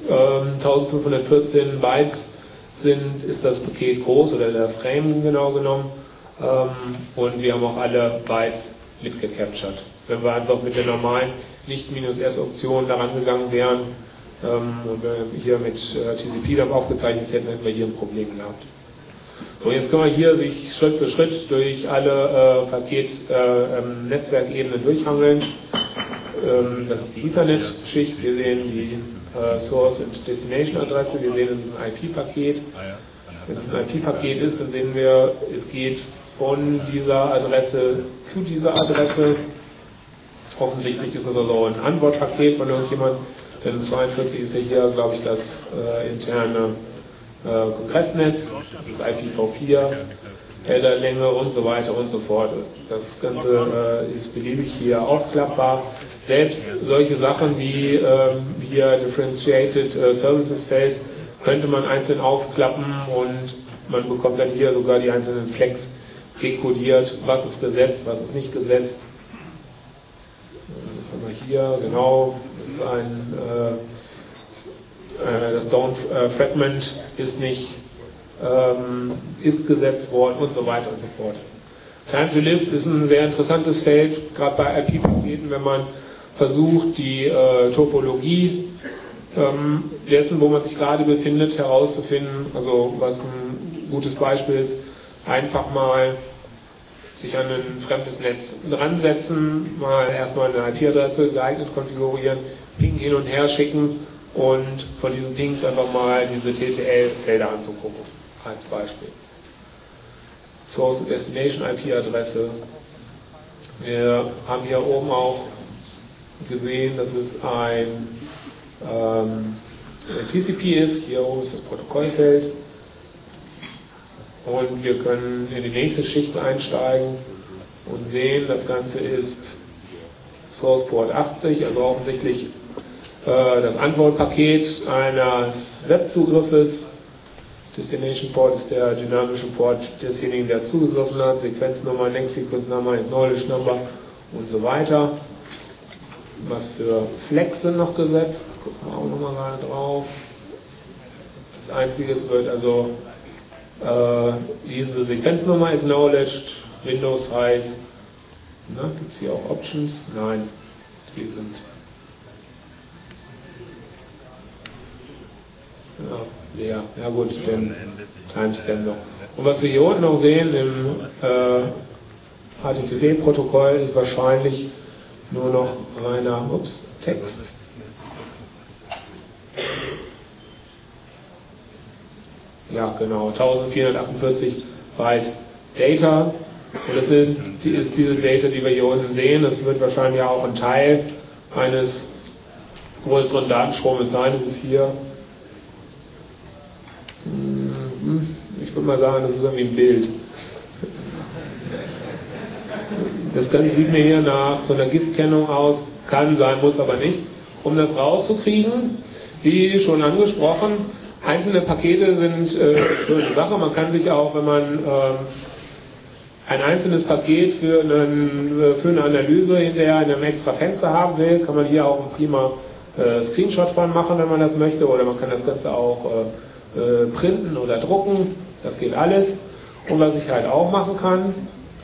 1514 Bytes ist das Paket groß oder der Frame genau genommen, und wir haben auch alle Bytes mitgecaptured. Wenn wir einfach mit der normalen Nicht-S-Option daran gegangen wären und wir hier mit TCP-Dump aufgezeichnet hätten, hätten wir hier ein Problem gehabt. So, jetzt können wir hier sich Schritt für Schritt durch alle Netzwerkebenen durchhangeln. Das ist die Ethernet-Schicht. Wir sehen die Source- und Destination-Adresse. Wir sehen, es ist ein IP-Paket. Wenn es ein IP-Paket ist, dann sehen wir, es geht von dieser Adresse zu dieser Adresse. Offensichtlich ist das also ein Antwortpaket von irgendjemand, denn 42 ist ja hier, glaube ich, das interne Kongressnetz, das ist IPv4, Headerlänge und so weiter und so fort. Das Ganze ist beliebig hier aufklappbar. selbst solche Sachen wie hier Differentiated Services Feld könnte man einzeln aufklappen und man bekommt dann hier sogar die einzelnen Flex dekodiert, was ist gesetzt, was ist nicht gesetzt. Das haben wir hier, genau, das ist das Don't Fragment ist nicht ist gesetzt worden und so weiter und so fort. Time to Live ist ein sehr interessantes Feld, gerade bei IP-Paketen, wenn man versucht, die Topologie dessen, wo man sich gerade befindet, herauszufinden. Also was ein gutes Beispiel ist, einfach mal sich an ein fremdes Netz dran setzen, mal erstmal eine IP-Adresse geeignet konfigurieren, Ping hin und her schicken und von diesen Pings einfach mal diese TTL-Felder anzugucken, als Beispiel. Source und Destination IP-Adresse. Wir haben hier oben auch gesehen, dass es ein TCP ist. Hier oben ist das Protokollfeld. Und wir können in die nächste Schicht einsteigen und sehen, das Ganze ist Source Port 80, also offensichtlich das Antwortpaket eines Webzugriffes. Destination Port ist der dynamische Port desjenigen, der es zugegriffen hat, Sequenznummer, Next Sequence Number, Acknowledge Number und so weiter. Was für Flex sind noch gesetzt? Gucken wir auch nochmal gerade drauf. Als einziges wird also diese Sequenznummer acknowledged, Windows heißt, gibt es hier auch Options? Nein, die sind leer. Ja gut, den Timestamp noch. Und was wir hier unten noch sehen im HTTP-Protokoll ist wahrscheinlich nur noch reiner Text. Ja, genau, 1448 Byte Data. Und das ist diese Data, die wir hier unten sehen. Das wird wahrscheinlich auch ein Teil eines größeren Datenstromes sein. Das ist hier, ich würde mal sagen, das ist irgendwie ein Bild. Das Ganze sieht mir hier nach so einer GIF-Kennung aus, kann sein, muss aber nicht. Um das rauszukriegen, wie schon angesprochen, einzelne Pakete sind so eine Sache. Man kann sich auch, wenn man ein einzelnes Paket für eine Analyse hinterher in einem extra Fenster haben will, kann man hier auch einen prima Screenshot von machen, wenn man das möchte. Oder man kann das Ganze auch printen oder drucken. Das geht alles. Und was ich halt auch machen kann,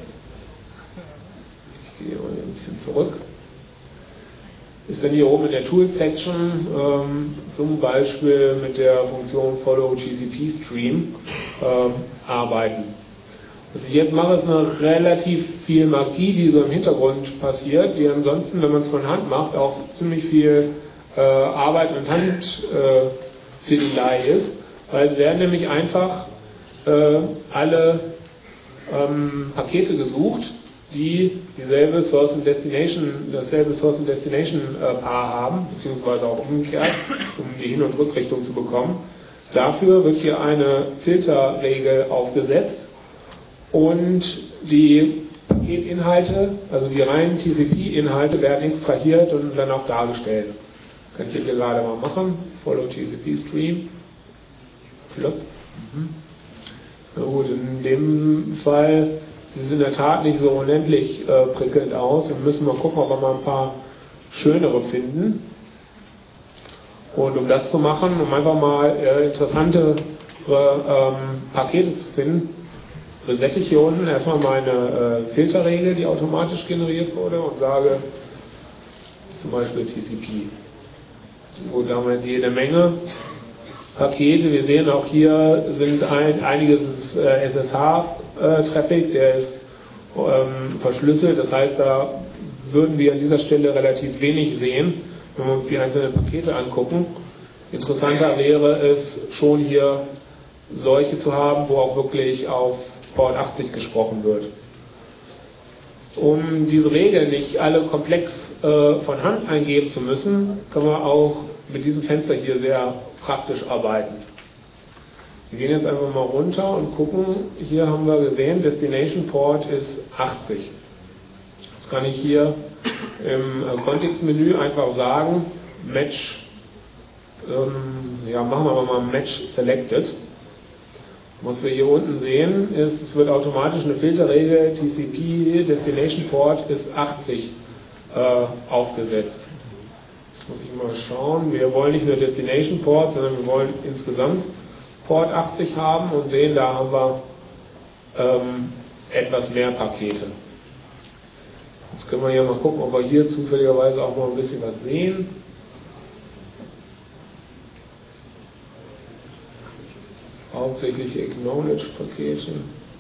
ich gehe mal ein bisschen zurück, ist dann hier oben in der Tools-Section zum Beispiel mit der Funktion Follow TCP Stream arbeiten. Was ich jetzt mache, ist eine relativ viel Magie, die so im Hintergrund passiert, die ansonsten, wenn man es von Hand macht, auch ziemlich viel Arbeit und Handfiddelei ist, weil es werden nämlich einfach alle Pakete gesucht, die dasselbe Source and Destination Paar haben, beziehungsweise auch umgekehrt, um die Hin- und Rückrichtung zu bekommen. Dafür wird hier eine Filterregel aufgesetzt und die Paketinhalte, also die reinen TCP-Inhalte, werden extrahiert und dann auch dargestellt. Kann ich hier gerade mal machen. Follow TCP Stream. Flop. Na gut, in dem Fall sieht es in der Tat nicht so unendlich prickelnd aus. Wir müssen mal gucken, ob wir mal ein paar schönere finden. Und um das zu machen, um einfach mal interessantere Pakete zu finden, resette ich hier unten erstmal meine Filterregel, die automatisch generiert wurde, und sage zum Beispiel TCP. Gut, da haben wir jetzt jede Menge Pakete. Wir sehen auch hier sind einiges SSH-Traffic, der ist verschlüsselt. Das heißt, da würden wir an dieser Stelle relativ wenig sehen, wenn wir uns die einzelnen Pakete angucken. Interessanter wäre es schon hier solche zu haben, wo auch wirklich auf Port 80 gesprochen wird. Um diese Regeln nicht alle komplex von Hand eingeben zu müssen, können wir auch mit diesem Fenster hier sehr praktisch arbeiten. Wir gehen jetzt einfach mal runter und gucken. Hier haben wir gesehen, Destination Port ist 80. Jetzt kann ich hier im Kontextmenü einfach sagen, Match, machen wir mal Match Selected. Was wir hier unten sehen, ist, es wird automatisch eine Filterregel TCP Destination Port ist 80 aufgesetzt. Jetzt muss ich mal schauen, wir wollen nicht nur Destination Port, sondern wir wollen insgesamt Port 80 haben und sehen, da haben wir etwas mehr Pakete. Jetzt können wir hier mal gucken, ob wir hier zufälligerweise auch mal ein bisschen was sehen. Hauptsächlich Acknowledge-Pakete.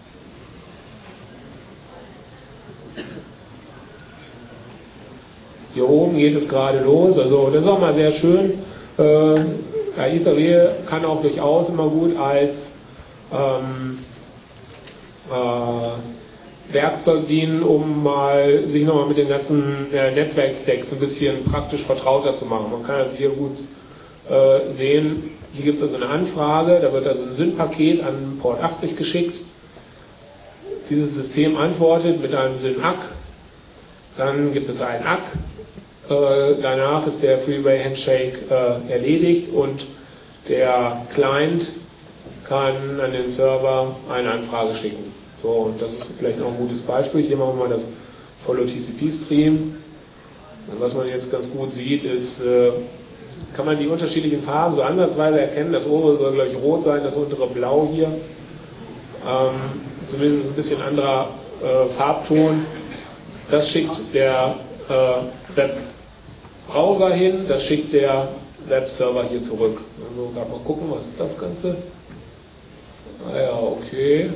Hier oben geht es gerade los, also das ist auch mal sehr schön. Etherware kann auch durchaus immer gut als Werkzeug dienen, um sich nochmal mit den ganzen Netzwerkstacks ein bisschen praktisch vertrauter zu machen. Man kann also hier gut sehen, hier gibt es also eine Anfrage, da wird also ein SYN-Paket an Port 80 geschickt. Dieses System antwortet mit einem SYN-ACK, dann gibt es einen ACK, danach ist der Freeway-Handshake erledigt und der Client kann an den Server eine Anfrage schicken. So, und das ist vielleicht noch ein gutes Beispiel. Hier machen wir mal das Follow-TCP-Stream. Und was man jetzt ganz gut sieht, ist, kann man die unterschiedlichen Farben so ansatzweise erkennen. Das obere soll, glaube ich, rot sein, das untere blau hier. Zumindest ein bisschen anderer Farbton. Das schickt der Webbrowser hin, das schickt der Webserver hier zurück. Also gerade mal gucken, was ist das Ganze? Ah ja, okay.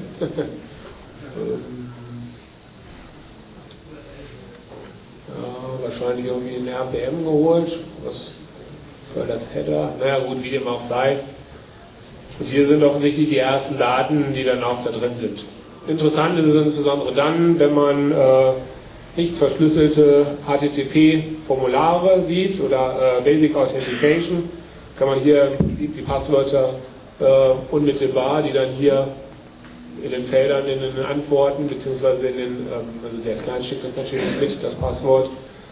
Wahrscheinlich irgendwie ein RPM geholt. Was soll das Header? Naja gut, wie dem auch sei. Und hier sind offensichtlich die ersten Daten, die dann auch da drin sind. Interessant ist es insbesondere dann, wenn man nicht verschlüsselte HTTP-Formulare sieht oder Basic Authentication, kann man hier im Prinzip die Passwörter unmittelbar, die dann hier in den Feldern, in den Antworten, beziehungsweise also der Client schickt das natürlich mit, das Passwort,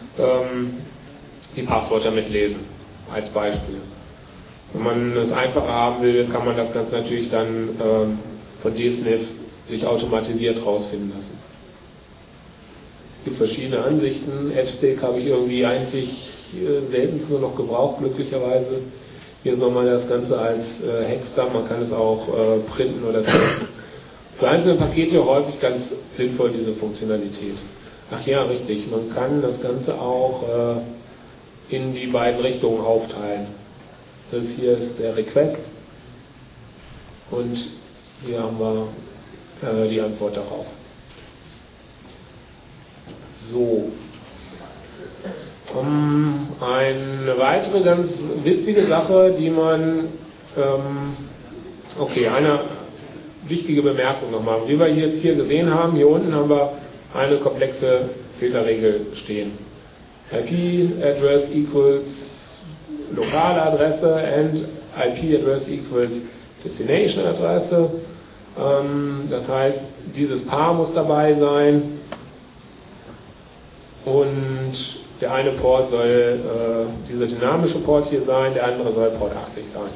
die Passwörter mitlesen, als Beispiel. Wenn man es einfacher haben will, kann man das Ganze natürlich dann von DSNF sich automatisiert rausfinden lassen. Es gibt verschiedene Ansichten. AppStack habe ich irgendwie eigentlich selten nur noch gebraucht, glücklicherweise. Hier ist nochmal das Ganze als Hexter, man kann es auch printen oder scannen. Für einzelne Pakete häufig ganz sinnvoll diese Funktionalität. Ach ja, richtig, man kann das Ganze auch in die beiden Richtungen aufteilen. Das hier ist der Request und hier haben wir die Antwort darauf. So. Eine weitere ganz witzige Sache, die man, eine wichtige Bemerkung nochmal. Wie wir jetzt hier gesehen haben, hier unten haben wir eine komplexe Filterregel stehen. IP-Address equals lokale Adresse and IP-Address equals Destination Adresse. Das heißt, dieses Paar muss dabei sein und der eine Port soll dieser dynamische Port hier sein, der andere soll Port 80 sein.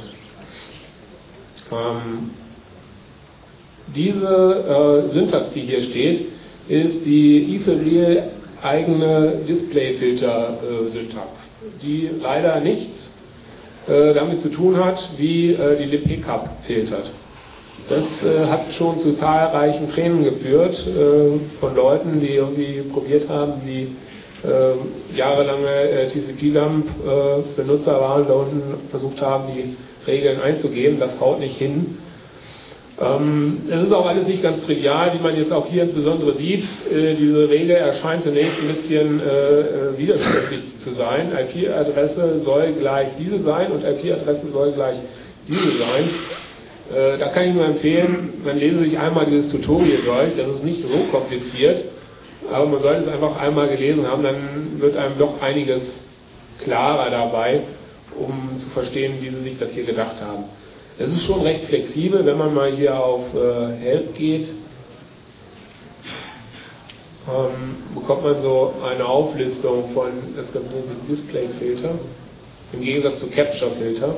Diese Syntax, die hier steht, ist die Etherreal eigene Display-Filter-Syntax, die leider nichts damit zu tun hat, wie die libpcap filtert. Das hat schon zu zahlreichen Tränen geführt von Leuten, die irgendwie probiert haben, die jahrelange TCP-Dump-Benutzer waren, da unten versucht haben, die Regeln einzugeben. Das haut nicht hin. Es ist auch alles nicht ganz trivial, wie man jetzt auch hier insbesondere sieht. Diese Regel erscheint zunächst ein bisschen widersprüchlich zu sein. IP-Adresse soll gleich diese sein und IP-Adresse soll gleich diese sein. Da kann ich nur empfehlen, man lese sich einmal dieses Tutorial durch. Das ist nicht so kompliziert, aber man sollte es einfach einmal gelesen haben, dann wird einem doch einiges klarer dabei, um zu verstehen, wie sie sich das hier gedacht haben. Es ist schon recht flexibel, wenn man mal hier auf Help geht. bekommt man so eine Auflistung von, das Ganze nennt sich Display-Filter, im Gegensatz zu Capture-Filter.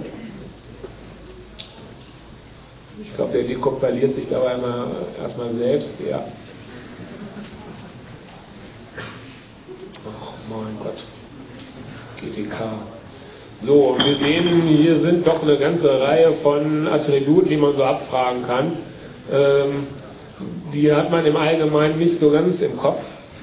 Ich glaube, der dekompiliert sich dabei erstmal selbst, ja. Ach mein Gott. GTK. So, wir sehen, hier sind doch eine ganze Reihe von Attributen, die man so abfragen kann. Die hat man im Allgemeinen nicht so ganz im Kopf.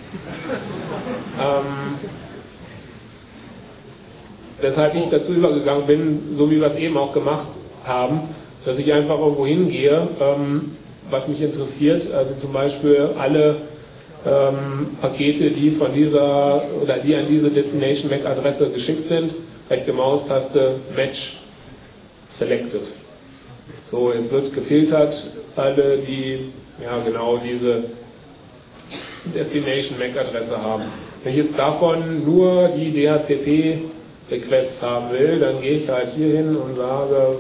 Weshalb ich dazu übergegangen bin, so wie wir es eben auch gemacht haben, dass ich einfach irgendwo hingehe, was mich interessiert, also zum Beispiel alle Pakete, die von dieser oder die an diese Destination MAC Adresse geschickt sind, rechte Maustaste Match Selected. So, jetzt wird gefiltert, alle, die ja genau diese Destination MAC Adresse haben. Wenn ich jetzt davon nur die DHCP Requests haben will, dann gehe ich halt hier hin und sage,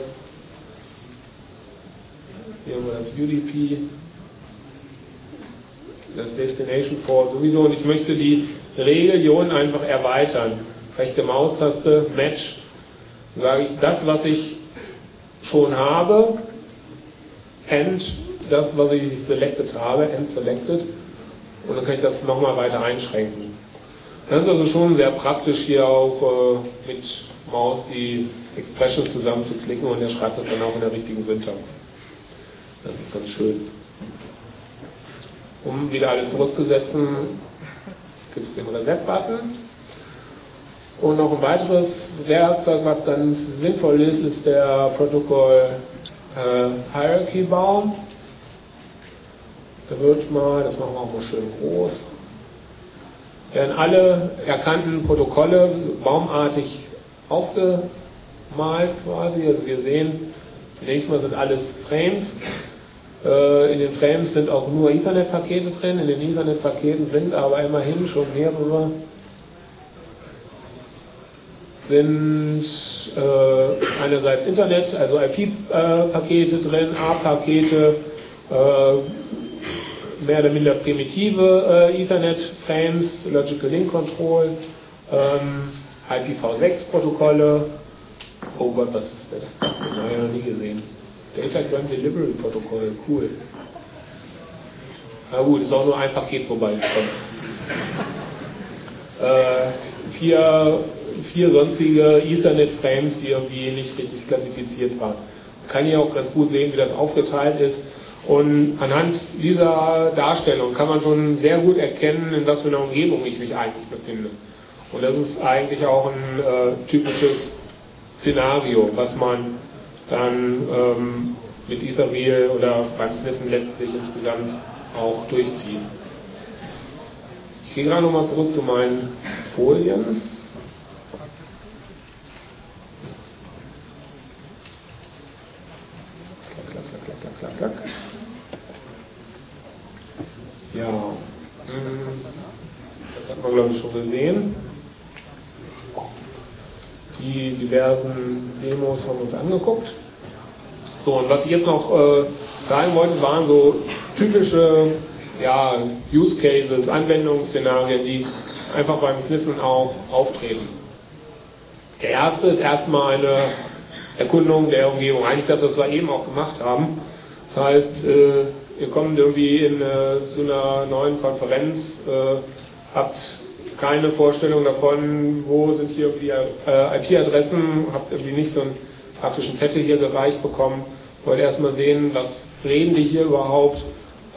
hier haben wir das UDP, das Destination Port sowieso, und ich möchte die Region einfach erweitern. Rechte Maustaste, Match, sage ich das, was ich schon habe, and das, was ich selected habe, and selected, und dann kann ich das nochmal weiter einschränken. Das ist also schon sehr praktisch, hier auch mit Maus die Expressions zusammenzuklicken, und er schreibt das dann auch in der richtigen Syntax. Das ist ganz schön. Um wieder alles zurückzusetzen, gibt es den Reset-Button. Und noch ein weiteres Werkzeug, was ganz sinnvoll ist, ist der Protocol Hierarchy Baum. Da wird mal, das machen wir auch mal schön groß, werden alle erkannten Protokolle baumartig aufgemalt quasi. Also wir sehen, zunächst mal sind alles Frames. In den Frames sind auch nur Ethernet-Pakete drin. In den Ethernet-Paketen sind aber immerhin schon mehrere, sind einerseits Internet, also IP-Pakete drin, A-Pakete, mehr oder minder primitive Ethernet-Frames, Logical Link Control, IPv6-Protokolle. Oh Gott, was ist das? Das habe ich noch nie gesehen. Datagram Delivery Protokoll, cool. Na gut, ist auch nur ein Paket vorbeigekommen. 4 sonstige Ethernet-Frames, die irgendwie nicht richtig klassifiziert waren. Man kann hier auch ganz gut sehen, wie das aufgeteilt ist. Und anhand dieser Darstellung kann man schon sehr gut erkennen, in was für einer Umgebung ich mich eigentlich befinde. Und das ist eigentlich auch ein typisches Szenario, was man dann mit Etherwheel oder beim Sniffen letztlich insgesamt auch durchzieht. Ich gehe gerade nochmal zurück zu meinen Folien. Klack. Ja, das hat man glaube ich schon gesehen. Die diversen Demos haben wir uns angeguckt. So, und was ich jetzt noch sagen wollte, waren so typische Use Cases, Anwendungsszenarien, die einfach beim Sniffen auch auftreten. Der erste ist erstmal eine Erkundung der Umgebung. Eigentlich das, was wir eben auch gemacht haben. Das heißt, ihr kommt irgendwie zu einer neuen Konferenz, habt keine Vorstellung davon, wo sind hier irgendwie IP-Adressen, habt irgendwie nicht so einen praktischen Zettel hier gereicht bekommen, wollt erstmal sehen, was reden die hier überhaupt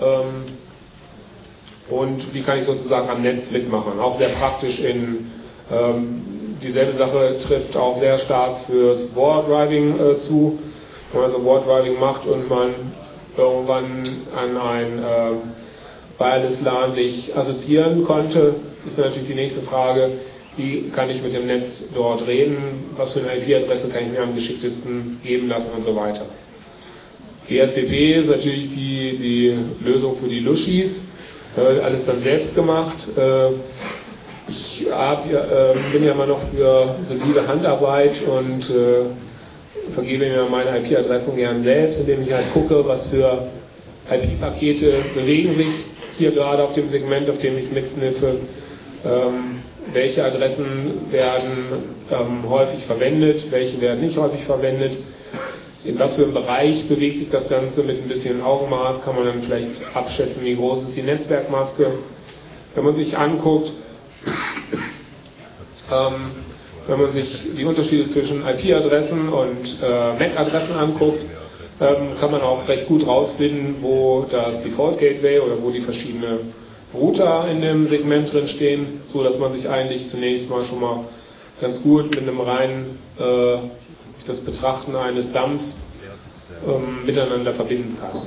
und wie kann ich sozusagen am Netz mitmachen. Auch sehr praktisch dieselbe Sache trifft auch sehr stark fürs War-Driving zu. Wenn man so War-Driving macht und man irgendwann an ein Wireless LAN sich assoziieren konnte, ist natürlich die nächste Frage, wie kann ich mit dem Netz dort reden, was für eine IP-Adresse kann ich mir am geschicktesten geben lassen und so weiter. DHCP ist natürlich die Lösung für die Luschis, alles dann selbst gemacht. Ich bin ja immer noch für solide Handarbeit und vergebe mir meine IP-Adressen gern selbst, indem ich halt gucke, was für IP-Pakete bewegen sich hier gerade auf dem Segment, auf dem ich mitsniffe. Welche Adressen werden häufig verwendet, welche werden nicht häufig verwendet. In was für einem Bereich bewegt sich das Ganze mit ein bisschen Augenmaß, kann man dann vielleicht abschätzen, wie groß ist die Netzwerkmaske. Wenn man sich anguckt, wenn man sich die Unterschiede zwischen IP-Adressen und MAC-Adressen anguckt, kann man auch recht gut rausfinden, wo das Default Gateway oder wo die verschiedenen Router in dem Segment drin stehen, so dass man sich eigentlich zunächst mal schon mal ganz gut mit einem reinen das Betrachten eines Dumps miteinander verbinden kann.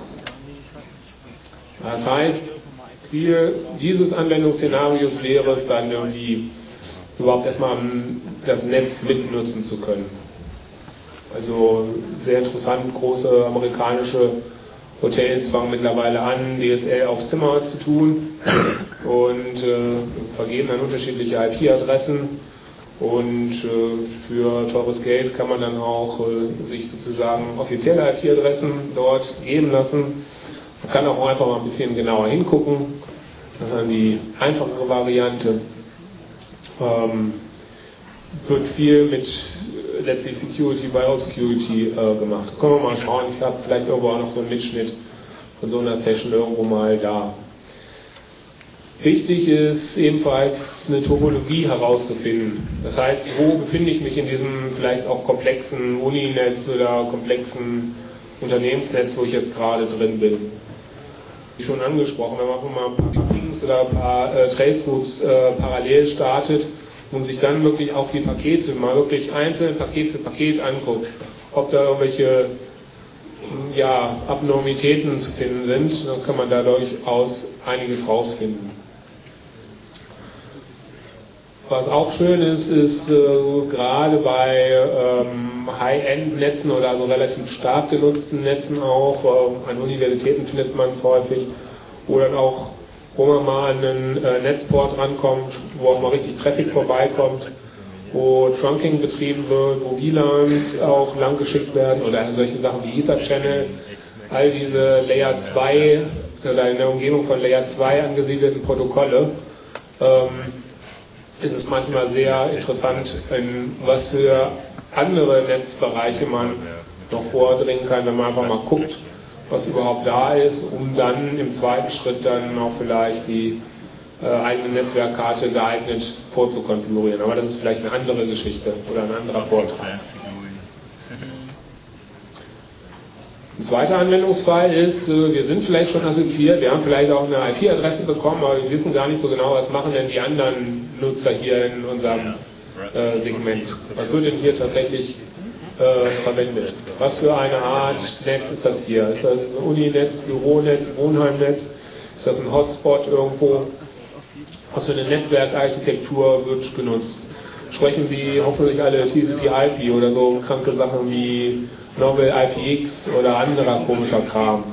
Das heißt, Ziel dieses Anwendungsszenarios wäre es dann irgendwie überhaupt erstmal das Netz mitnutzen zu können. Also sehr interessant, große amerikanische Hotels fangen mittlerweile an, DSL aufs Zimmer zu tun und vergeben dann unterschiedliche IP-Adressen und für teures Geld kann man dann auch sich sozusagen offizielle IP-Adressen dort geben lassen. Man kann auch einfach mal ein bisschen genauer hingucken. Das ist dann die einfachere Variante. Wird viel mit letztlich Security by Obscurity gemacht. Können wir mal schauen, ich habe vielleicht irgendwo auch noch so einen Mitschnitt von so einer Session irgendwo mal da. Wichtig ist ebenfalls eine Topologie herauszufinden. Das heißt, wo befinde ich mich in diesem vielleicht auch komplexen Uninetz oder komplexen Unternehmensnetz, wo ich jetzt gerade drin bin. Wie schon angesprochen, wenn man einfach mal ein paar Pings oder ein paar Traceroutes parallel startet und sich dann wirklich auch die Pakete mal wirklich einzeln Paket für Paket anguckt, ob da irgendwelche Abnormitäten zu finden sind, dann kann man da durchaus einiges rausfinden. Was auch schön ist, ist gerade bei High-End-Netzen oder so relativ stark genutzten Netzen auch, an Universitäten findet man es häufig, wo dann auch, wo man mal an einen Netzport rankommt, wo auch mal richtig Traffic vorbeikommt, wo Trunking betrieben wird, wo WLANs auch lang geschickt werden oder solche Sachen wie Ether-Channel, all diese Layer 2 oder in der Umgebung von Layer 2 angesiedelten Protokolle, ist es manchmal sehr interessant, in was für andere Netzbereiche man noch vordringen kann, wenn man einfach mal guckt, was überhaupt da ist, um dann im zweiten Schritt dann auch vielleicht die eigene Netzwerkkarte geeignet vorzukonfigurieren. Aber das ist vielleicht eine andere Geschichte oder ein anderer Vortrag. Ein zweiter Anwendungsfall ist, wir sind vielleicht schon assoziiert, wir haben vielleicht auch eine IP-Adresse bekommen, aber wir wissen gar nicht so genau, was machen denn die anderen Nutzer hier in unserem Segment. Was wird denn hier tatsächlich verwendet? Was für eine Art Netz ist das hier? Ist das ein Uninetz, Büronetz, Wohnheimnetz? Ist das ein Hotspot irgendwo? Was für eine Netzwerkarchitektur wird genutzt? Sprechen die hoffentlich alle TCP/IP oder so kranke Sachen wie Novel IPX oder anderer komischer Kram.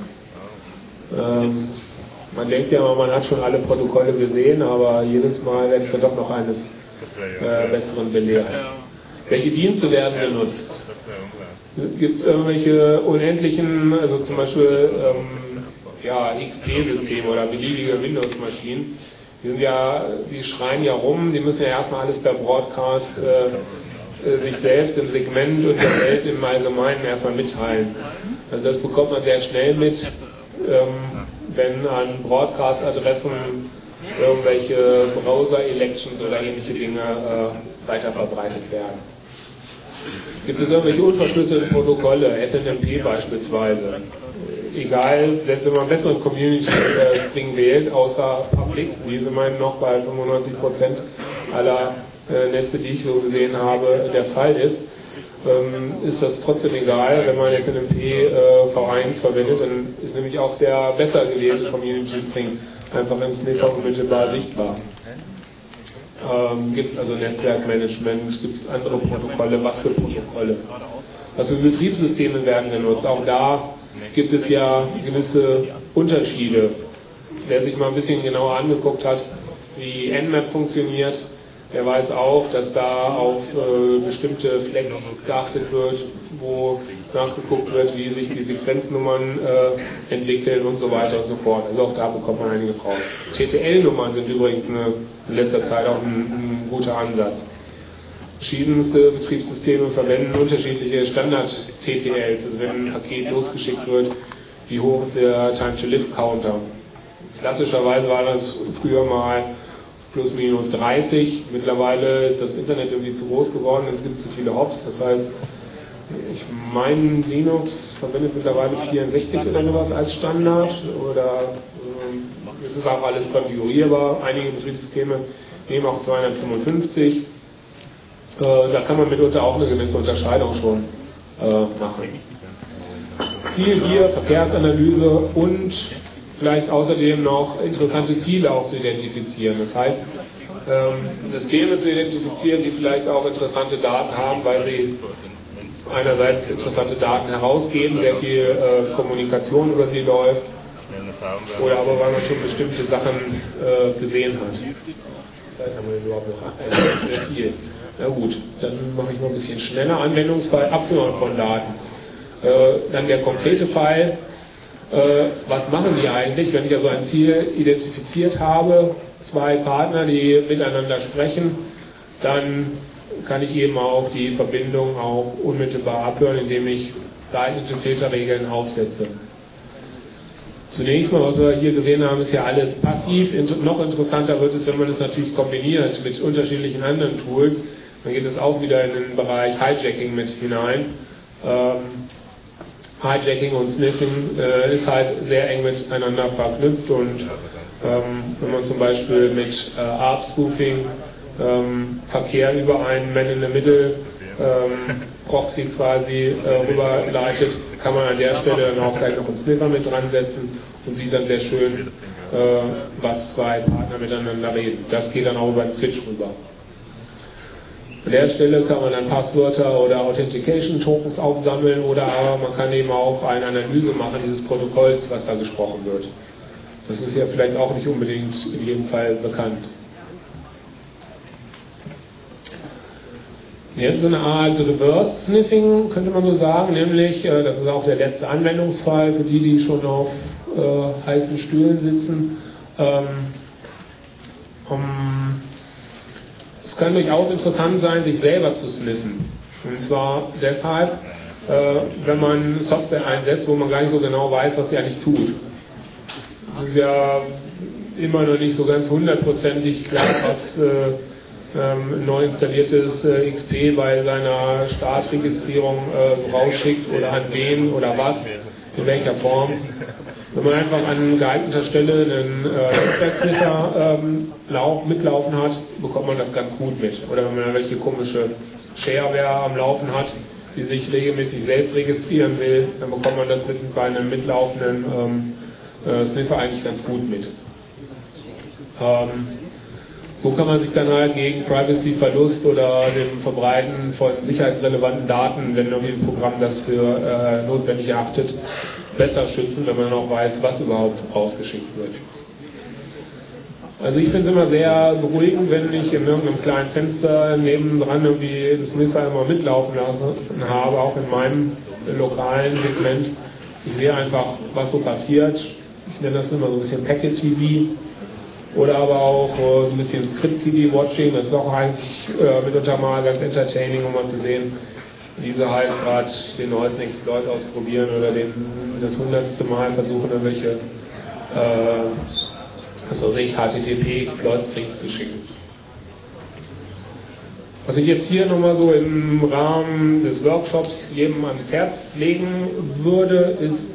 Man denkt ja immer, man hat schon alle Protokolle gesehen, aber jedes Mal werde ich dann doch noch eines Besseren belehrt. Welche Dienste werden genutzt? Gibt es irgendwelche unendlichen, also zum Beispiel XP-Systeme oder beliebige Windows-Maschinen? Die schreien ja rum, die müssen ja erstmal alles per Broadcast sich selbst im Segment und der Welt im Allgemeinen erstmal mitteilen. Also das bekommt man sehr schnell mit, wenn an Broadcast-Adressen irgendwelche Browser-Elections oder ähnliche Dinge weiter verbreitet werden. Gibt es irgendwelche unverschlüsselten Protokolle, SNMP beispielsweise? Egal, selbst wenn man einen besseren Community-String wählt, außer Public, wie sie meinen noch bei 95% aller Netze, die ich so gesehen habe, der Fall ist das trotzdem egal, wenn man SNMP V1 verwendet, dann ist nämlich auch der besser gewählte Community-String einfach im Sniffer unmittelbar sichtbar. Gibt es also Netzwerkmanagement, gibt es andere Protokolle, was für Protokolle? Was für Betriebssysteme werden genutzt? Auch da gibt es ja gewisse Unterschiede. Wer sich mal ein bisschen genauer angeguckt hat, wie Nmap funktioniert, Der weiß auch, dass da auf bestimmte Flex geachtet wird, wo nachgeguckt wird, wie sich die Sequenznummern entwickeln und so weiter und so fort. Also auch da bekommt man einiges raus. TTL-Nummern sind übrigens in letzter Zeit auch ein guter Ansatz. Verschiedenste Betriebssysteme verwenden unterschiedliche Standard-TTLs. Also wenn ein Paket losgeschickt wird, wie hoch ist der Time-to-Live-Counter? Klassischerweise war das früher mal plus minus 30. Mittlerweile ist das Internet irgendwie zu groß geworden, es gibt zu viele Hops. Das heißt, ich meine, Linux verwendet mittlerweile 64 oder sowas als Standard. Oder es ist auch alles konfigurierbar. Einige Betriebssysteme nehmen auch 255. Da kann man mitunter auch eine gewisse Unterscheidung schon machen. Ziel hier, Verkehrsanalyse und vielleicht außerdem noch interessante Ziele auch zu identifizieren. Das heißt, Systeme zu identifizieren, die vielleicht auch interessante Daten haben, weil sie einerseits interessante Daten herausgeben, sehr viel Kommunikation über sie läuft, oder aber weil man schon bestimmte Sachen gesehen hat. Das heißt, haben wir überhaupt noch sehr viel. Na gut, dann mache ich mal ein bisschen schneller. Anwendungsfall, Abhören von Daten. Dann der konkrete Fall. Was machen die eigentlich, wenn ich also ein Ziel identifiziert habe, zwei Partner, die miteinander sprechen, dann kann ich eben auch die Verbindung auch unmittelbar abhören, indem ich geeignete Filterregeln aufsetze. Zunächst mal, was wir hier gesehen haben, ist ja alles passiv. Noch interessanter wird es, wenn man es natürlich kombiniert mit unterschiedlichen anderen Tools. Dann geht es auch wieder in den Bereich Hijacking mit hinein. Hijacking und Sniffing ist halt sehr eng miteinander verknüpft und wenn man zum Beispiel mit ARP-Spoofing Verkehr über einen Man-in-the-Middle-Proxy quasi rüberleitet, kann man an der Stelle dann auch gleich noch einen Sniffer mit dran setzen und sieht dann sehr schön, was zwei Partner miteinander reden. Das geht dann auch über den Switch rüber. An der Stelle kann man dann Passwörter oder Authentication-Tokens aufsammeln oder aber man kann eben auch eine Analyse machen dieses Protokolls, was da gesprochen wird. Das ist ja vielleicht auch nicht unbedingt in jedem Fall bekannt. Jetzt so eine Art Reverse-Sniffing, könnte man so sagen, nämlich, das ist auch der letzte Anwendungsfall für die schon auf heißen Stühlen sitzen. Es kann durchaus interessant sein, sich selber zu sniffen. Und zwar deshalb, wenn man Software einsetzt, wo man gar nicht so genau weiß, was sie eigentlich tut. Es ist ja immer noch nicht so ganz hundertprozentig klar, was neu installiertes XP bei seiner Startregistrierung so rausschickt oder an wen oder was, in welcher Form. Wenn man einfach an geeigneter Stelle einen Netzwerksniffer mitlaufen hat, bekommt man das ganz gut mit. Oder wenn man welche komische Shareware am Laufen hat, die sich regelmäßig selbst registrieren will, dann bekommt man das bei einem mitlaufenden Sniffer eigentlich ganz gut mit. So kann man sich dann halt gegen Privacy-Verlust oder dem Verbreiten von sicherheitsrelevanten Daten, wenn irgendwie ein Programm das für notwendig erachtet, besser schützen, wenn man auch weiß, was überhaupt rausgeschickt wird. Also ich finde es immer sehr beruhigend, wenn ich in irgendeinem kleinen Fenster nebendran irgendwie den Sniffer immer mitlaufen lassen habe, auch in meinem lokalen Segment. Ich sehe einfach, was so passiert. Ich nenne das immer so ein bisschen Packet-TV. Oder aber auch so ein bisschen Script-TV-Watching, das ist auch eigentlich mitunter mal ganz entertaining, um mal zu sehen, wie sie halt gerade den neuesten Exploit ausprobieren oder das 100. Mal versuchen, irgendwelche HTTP-Exploit-Strings zu schicken. Was ich jetzt hier nochmal so im Rahmen des Workshops jedem ans Herz legen würde, ist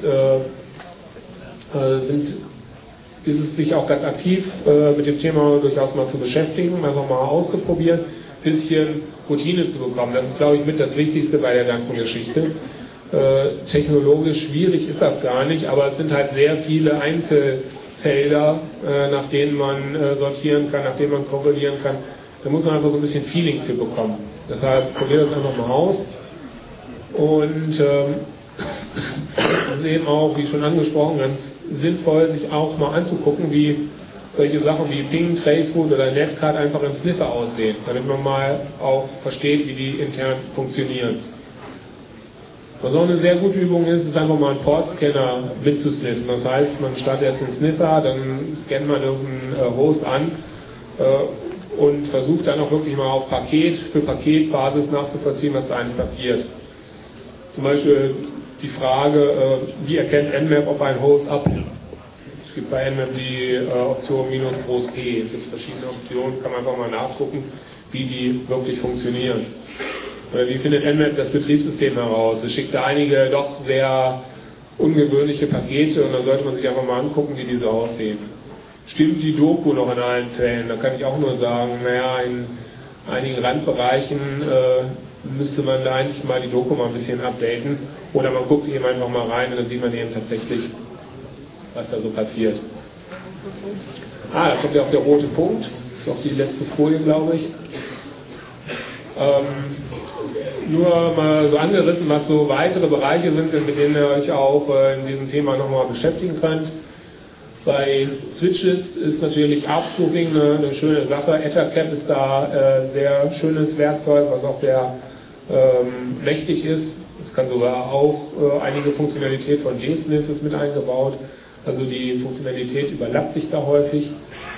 es sich auch ganz aktiv mit dem Thema durchaus mal zu beschäftigen, einfach mal auszuprobieren, ein bisschen Routine zu bekommen. Das ist, glaube ich, mit das Wichtigste bei der ganzen Geschichte. Technologisch schwierig ist das gar nicht, aber es sind halt sehr viele Einzelfelder, nach denen man sortieren kann, nach denen man korrelieren kann. Da muss man einfach so ein bisschen Feeling für bekommen. Deshalb probiert das einfach mal aus. Und es ist eben auch, wie schon angesprochen, ganz sinnvoll, sich auch mal anzugucken, wie solche Sachen wie Ping, Traceroute oder Netcard einfach im Sniffer aussehen, damit man mal auch versteht, wie die intern funktionieren. Was auch eine sehr gute Übung ist, ist einfach mal einen Port-Scanner mitzusniffen. Das heißt, man startet erst den Sniffer, dann scannt man irgendeinen Host an und versucht dann auch wirklich mal auf für Paketbasis nachzuvollziehen, was da eigentlich passiert. Zum Beispiel die Frage, wie erkennt Nmap, ob ein Host up ist. Es gibt bei Nmap die Option -P. Es gibt verschiedene Optionen, kann man einfach mal nachgucken, wie die wirklich funktionieren. Oder wie findet Nmap das Betriebssystem heraus? Es schickt da einige doch sehr ungewöhnliche Pakete und da sollte man sich einfach mal angucken, wie die so aussehen. Stimmt die Doku noch in allen Fällen? Da kann ich auch nur sagen, naja, in einigen Randbereichen müsste man da eigentlich mal die Doku mal ein bisschen updaten. Oder man guckt eben einfach mal rein und dann sieht man eben tatsächlich, was da so passiert. Da kommt ja auch der rote Punkt. Das ist auch die letzte Folie, glaube ich. Nur mal so angerissen, was so weitere Bereiche sind, mit denen ihr euch auch in diesem Thema nochmal beschäftigen könnt. Bei Switches ist natürlich ARP-Spoofing eine schöne Sache. EtherCap ist da ein sehr schönes Werkzeug, was auch sehr mächtig ist. Es kann sogar auch einige Funktionalität von DSNF ist mit eingebaut. Also die Funktionalität überlappt sich da häufig.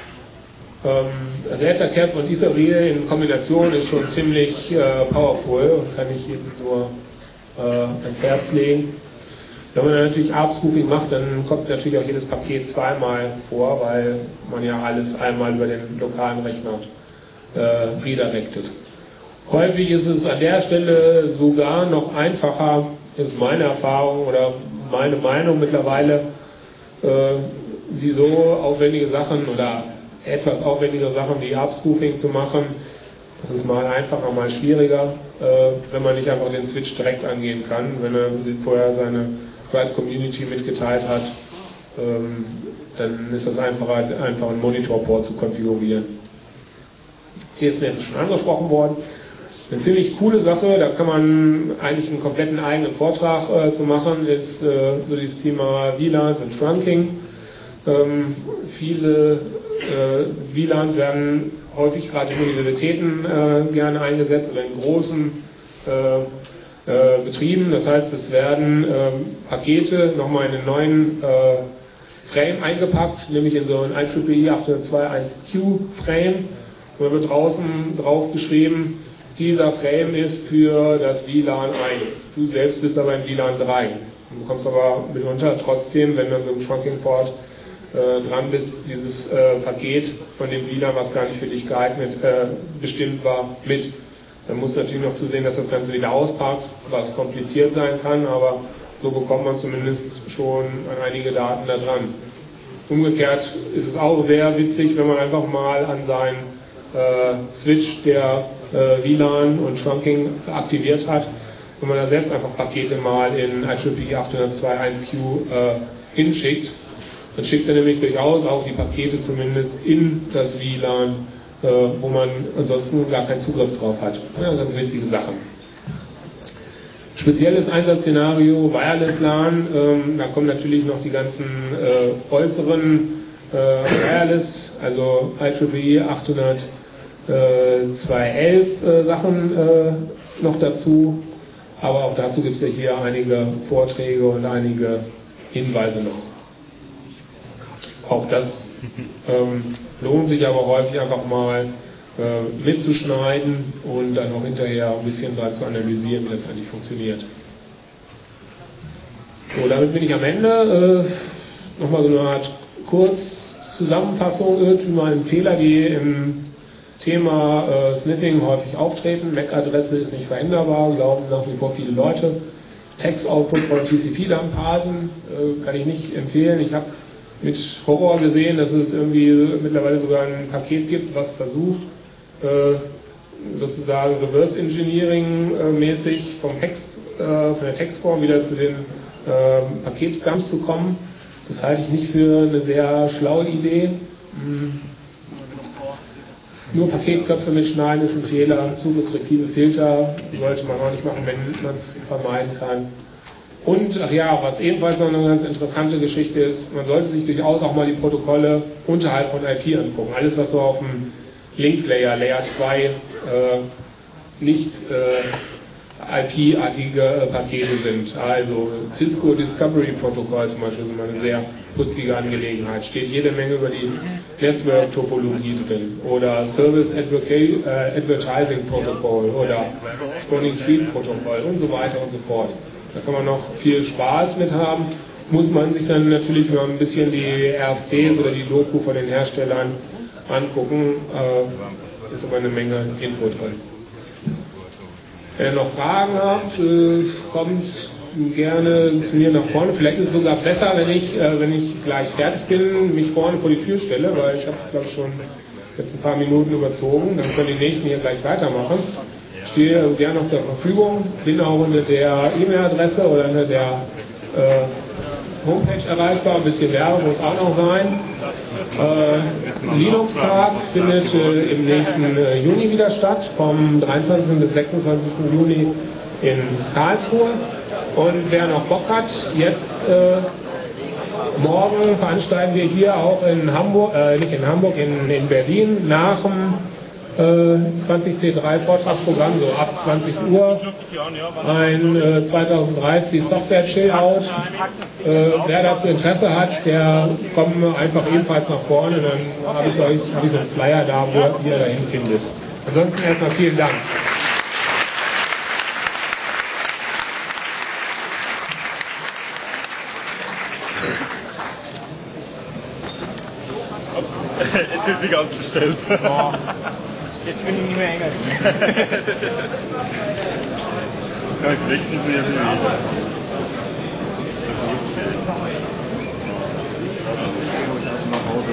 Also EtherCap und Ethereal in Kombination ist schon ziemlich powerful und kann ich jedem nur ans Herz legen. Wenn man dann natürlich ARP-Spoofing macht, dann kommt natürlich auch jedes Paket zweimal vor, weil man ja alles einmal über den lokalen Rechner redirectet. Häufig ist es an der Stelle sogar noch einfacher, ist meine Erfahrung oder meine Meinung mittlerweile, wie so aufwendige Sachen oder etwas aufwendigere Sachen wie ARP-Spoofing zu machen. Das ist mal einfacher, mal schwieriger, wenn man nicht einfach den Switch direkt angehen kann, wenn er vorher seine Private Community mitgeteilt hat, dann ist das einfacher, einfach einen Monitorport zu konfigurieren. DSNF ist schon angesprochen worden. Eine ziemlich coole Sache, da kann man eigentlich einen kompletten eigenen Vortrag zu machen, ist so dieses Thema VLANs und Trunking. Viele VLANs werden häufig gerade in Universitäten gerne eingesetzt oder in großen Betrieben. Das heißt, es werden Pakete nochmal in einen neuen Frame eingepackt, nämlich in so ein IEEE 802.1q Frame. Und da wird draußen drauf geschrieben, dieser Frame ist für das WLAN 1. Du selbst bist aber in WLAN 3. Du bekommst aber mitunter trotzdem, wenn du an so einem Trunking-Port dran bist, dieses Paket von dem WLAN, was gar nicht für dich geeignet bestimmt war, mit. Dann musst du natürlich noch zusehen, dass das Ganze wieder auspackst, was kompliziert sein kann, aber so bekommt man zumindest schon einige Daten da dran. Umgekehrt ist es auch sehr witzig, wenn man einfach mal an seinen Switch, der WLAN und Trunking aktiviert hat, wenn man da selbst einfach Pakete mal in IEEE 802.1q hinschickt, dann schickt er nämlich durchaus auch die Pakete zumindest in das WLAN, wo man ansonsten gar keinen Zugriff drauf hat. Ja, ganz witzige Sachen. Spezielles Einsatzszenario, Wireless LAN, da kommen natürlich noch die ganzen äußeren Wireless, also IEEE 802.11 Sachen noch dazu, aber auch dazu gibt es ja hier einige Vorträge und einige Hinweise noch. Auch das lohnt sich aber häufig einfach mal mitzuschneiden und dann auch hinterher ein bisschen da zu analysieren, wie das eigentlich funktioniert. So, damit bin ich am Ende. Nochmal so eine Art Kurzzusammenfassung, Irrtümer und Fehler, die im Thema Sniffing häufig auftreten. MAC-Adresse ist nicht veränderbar, glauben nach wie vor viele Leute. Text-Output von TCP dann parsen, kann ich nicht empfehlen. Ich habe mit Horror gesehen, dass es irgendwie mittlerweile sogar ein Paket gibt, was versucht, sozusagen Reverse Engineering mäßig vom Text, von der Textform wieder zu den Paketdumps zu kommen. Das halte ich nicht für eine sehr schlaue Idee. Nur Paketköpfe mitschneiden ist ein Fehler. Zu restriktive Filter sollte man auch nicht machen, wenn man es vermeiden kann. Und, ach ja, was ebenfalls noch eine ganz interessante Geschichte ist, man sollte sich durchaus auch mal die Protokolle unterhalb von IP angucken. Alles, was so auf dem Link-Layer, Layer 2, nicht IP-artige Pakete sind. Also Cisco Discovery Protocol zum Beispiel ist immer eine sehr putzige Angelegenheit. Steht jede Menge über die Netzwerktopologie drin. Oder Service Advertising Protocol oder Spawning Tree Protocol und so weiter und so fort. Da kann man noch viel Spaß mit haben. Muss man sich dann natürlich mal ein bisschen die RFCs oder die Doku von den Herstellern angucken. Ist aber eine Menge Info drin. Wenn ihr noch Fragen habt, kommt gerne zu mir nach vorne. Vielleicht ist es sogar besser, wenn ich gleich fertig bin, mich vorne vor die Tür stelle, weil ich habe, glaube ich, schon jetzt ein paar Minuten überzogen. Dann können die Nächsten hier gleich weitermachen. Ich stehe gerne auf der Verfügung, bin auch unter der E-Mail-Adresse oder unter der Homepage erreichbar. Ein bisschen Werbung muss auch noch sein. Linux-Tag findet im nächsten Juni wieder statt, vom 23. bis 26. Juni in Karlsruhe. Und wer noch Bock hat, jetzt morgen veranstalten wir hier auch in Hamburg, nicht in Hamburg, in Berlin nach dem 20C3 Vortragsprogramm, so ab 20 Uhr, ein 2003 Free Software Chill-Out. Wer dazu Interesse hat, der kommt einfach ebenfalls nach vorne, dann habe ich so einen Flyer da, wo ihr dahin findet. Ansonsten erstmal vielen Dank. Jetzt ist sie ganz verstellt. Oh. Jetzt bin ich nicht mehr enger. Ja, jetzt wechseln wir wieder. Nach Hause.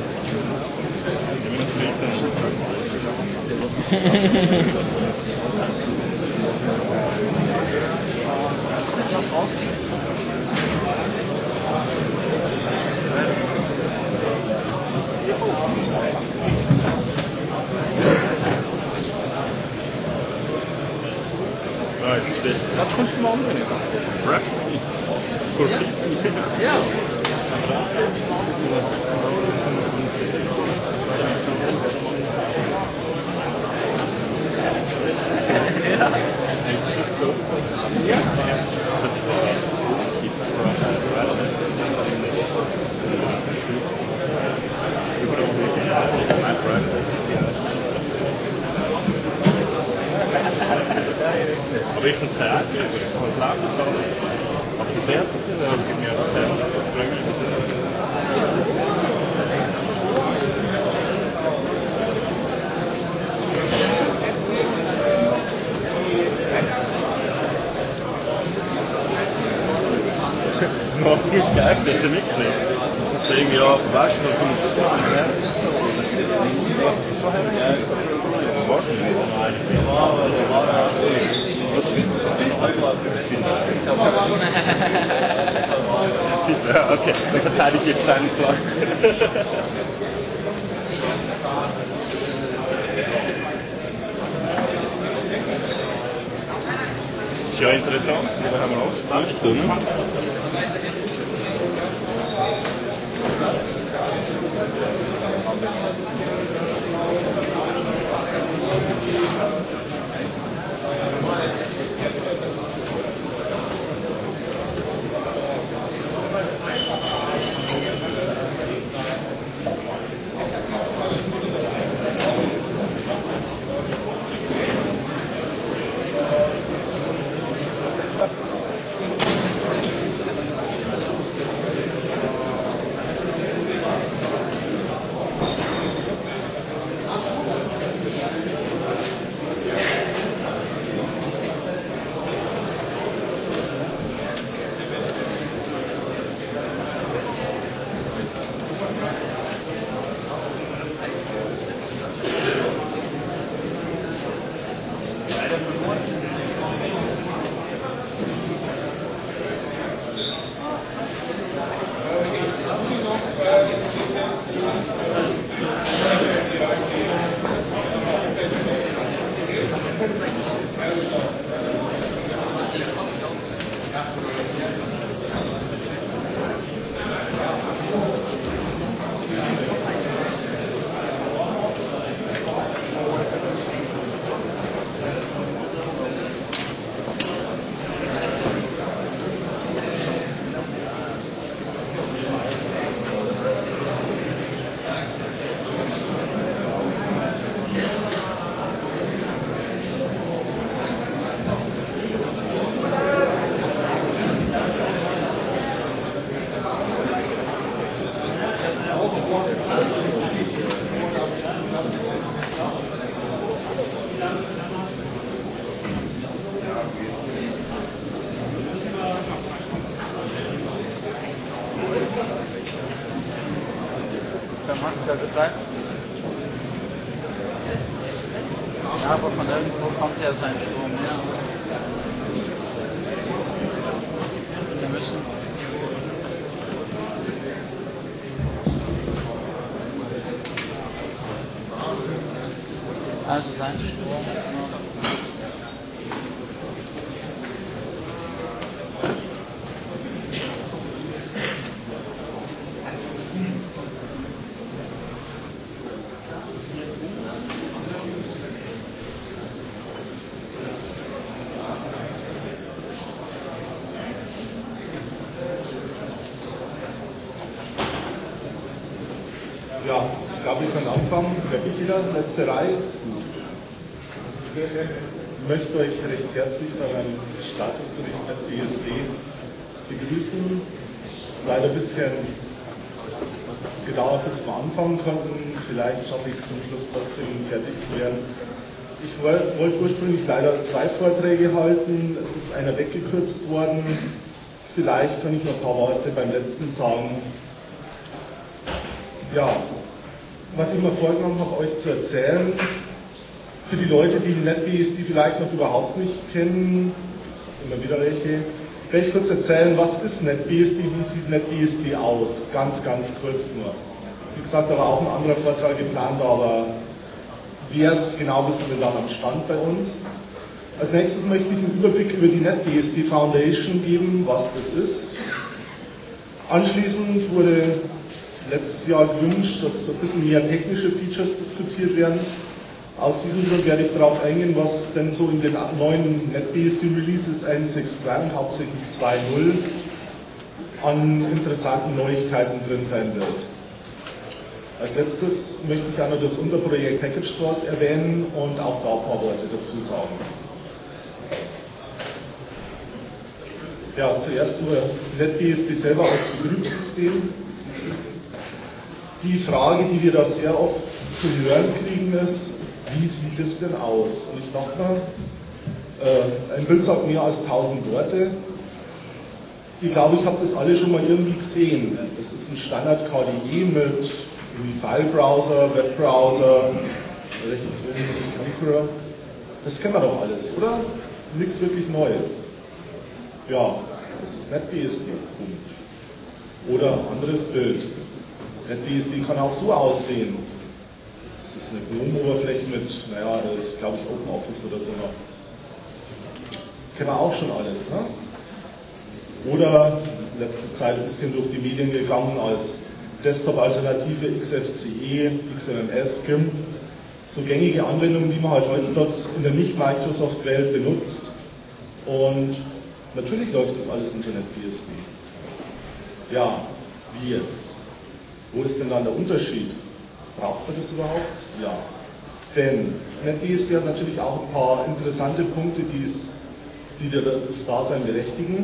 Was kommst du morgen mit? Raps? Ja. Aber ich finde es sehr gut, ich kann es laufen. Aber die Werte sind ja noch nicht geil, das ist ja nicht schlecht. Das ist irgendwie auch, weißt du, du musst das machen. Ja, okay, dann verteidige ich jetzt deinen Plan. Ist ja interessant, wir haben auch Stunden. betreibt? Ja, aber von irgendwo kommt ja sein Strom her. Wir müssen. Also sein Strom. Ja, ich glaube, wir können anfangen. Wer ich wieder? Letzte Reihe. Ich möchte euch recht herzlich bei meinem Statusbericht der BSD begrüßen. Es ist leider ein bisschen gedauert, bis wir anfangen konnten. Vielleicht schaffe ich es zum Schluss trotzdem fertig zu werden. Ich wollte ursprünglich leider 2 Vorträge halten. Es ist einer weggekürzt worden. Vielleicht kann ich noch ein paar Worte beim letzten sagen. Ja, was ich mir vorgenommen habe, euch zu erzählen, für die Leute, die NetBSD vielleicht noch überhaupt nicht kennen, es gibt immer wieder welche, werde ich kurz erzählen, was ist NetBSD, wie sieht NetBSD aus, ganz kurz nur. Wie gesagt, da war auch ein anderer Vortrag geplant, aber wer es genau wissen wir dann am Stand bei uns. Als nächstes möchte ich einen Überblick über die NetBSD Foundation geben, was das ist. Anschließend wurde letztes Jahr gewünscht, dass ein bisschen mehr technische Features diskutiert werden. Aus diesem Grund werde ich darauf eingehen, was denn so in den neuen NetBSD Releases 1.6.2 und hauptsächlich 2.0 an interessanten Neuigkeiten drin sein wird. Als letztes möchte ich auch noch das Unterprojekt Package Stores erwähnen und auch da ein paar Worte dazu sagen. Ja, zuerst über NetBSD selber als Betriebssystem. Die Frage, die wir da sehr oft zu hören kriegen, ist, wie sieht es denn aus? Und ich dachte mal, ein Bild sagt mehr als 1000 Worte. Ich glaube, ich habe das alle schon mal irgendwie gesehen. Das ist ein Standard KDE mit File-Browser, Webbrowser, rechts oben ist Conqueror. Das kennen wir doch alles, oder? Nichts wirklich Neues. Ja, das ist NetBSD. Punkt. Oder anderes Bild. NetBSD kann auch so aussehen. Das ist eine GNOME-Oberfläche mit, naja, das ist glaube ich OpenOffice oder so noch. Kennen wir auch schon alles, ne? Oder letzte Zeit ein bisschen durch die Medien gegangen als Desktop-Alternative XFCE, XMMS, GIMP. So gängige Anwendungen, die man halt heutzutage in der Nicht-Microsoft-Welt benutzt. Und natürlich läuft das alles unter NetBSD. Ja, wie jetzt? Wo ist denn dann der Unterschied? Braucht man das überhaupt? Ja. Denn NetBSD hat natürlich auch ein paar interessante Punkte, die das Dasein berechtigen.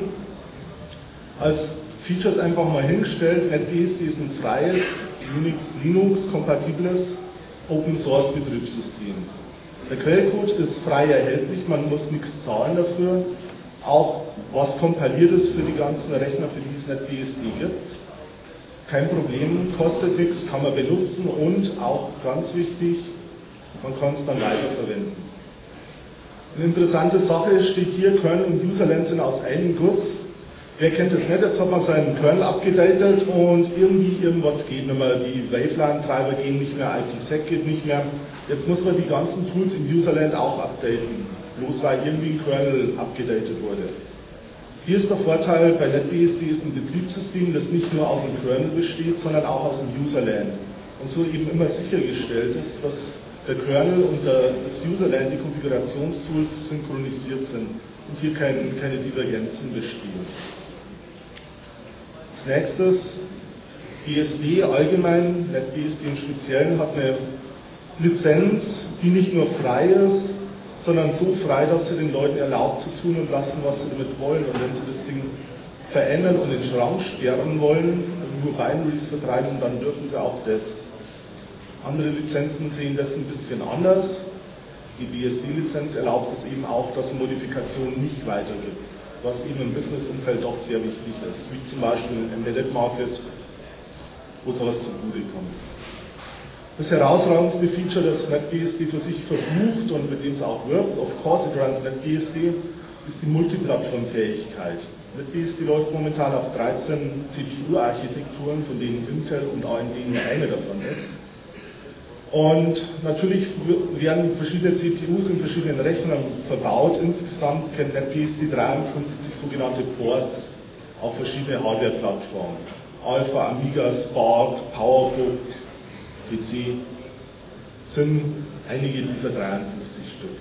Als Features einfach mal hingestellt, NetBSD ist ein freies, Unix-Linux-kompatibles Open-Source-Betriebssystem. Der Quellcode ist frei erhältlich, man muss nichts zahlen dafür. Auch was kompiliert ist für die ganzen Rechner, für die es NetBSD gibt. Kein Problem, kostet nichts, kann man benutzen und auch ganz wichtig, man kann es dann weiterverwenden. Eine interessante Sache steht hier, Kernel und Userland sind aus einem Guss. Wer kennt das nicht? Jetzt hat man seinen Kernel abgedatet und irgendwie irgendwas geht nicht mehr. Die Waveland-Treiber gehen nicht mehr, IPsec geht nicht mehr. Jetzt muss man die ganzen Tools im Userland auch updaten, bloß weil irgendwie ein Kernel abgedatet wurde. Hier ist der Vorteil, bei NetBSD ist ein Betriebssystem, das nicht nur aus dem Kernel besteht, sondern auch aus dem Userland. Und so eben immer sichergestellt ist, dass der Kernel und das Userland, die Konfigurationstools, synchronisiert sind und hier keine Divergenzen bestehen. Als nächstes, BSD allgemein, NetBSD im Speziellen, hat eine Lizenz, die nicht nur frei ist, sondern so frei, dass sie den Leuten erlaubt zu tun und lassen, was sie damit wollen. Und wenn sie das Ding verändern und in den Schrank sperren wollen, nur Binaries vertreiben, dann dürfen sie auch das. Andere Lizenzen sehen das ein bisschen anders. Die BSD-Lizenz erlaubt es eben auch, dass Modifikationen nicht weitergibt, was eben im Business-Umfeld doch sehr wichtig ist, wie zum Beispiel im Embedded Market, wo sowas zugute kommt. Das herausragendste Feature, das NetBSD für sich verbucht und mit dem es auch wirbt, of course it runs NetBSD, ist die Multiplattformfähigkeit. NetBSD läuft momentan auf 13 CPU-Architekturen, von denen Intel und AMD nur eine davon ist. Und natürlich werden verschiedene CPUs in verschiedenen Rechnern verbaut. Insgesamt kennt NetBSD 53 sogenannte Ports auf verschiedene Hardware-Plattformen. Alpha, Amiga, Spark, PowerBook, PC sind einige dieser 53 Stück.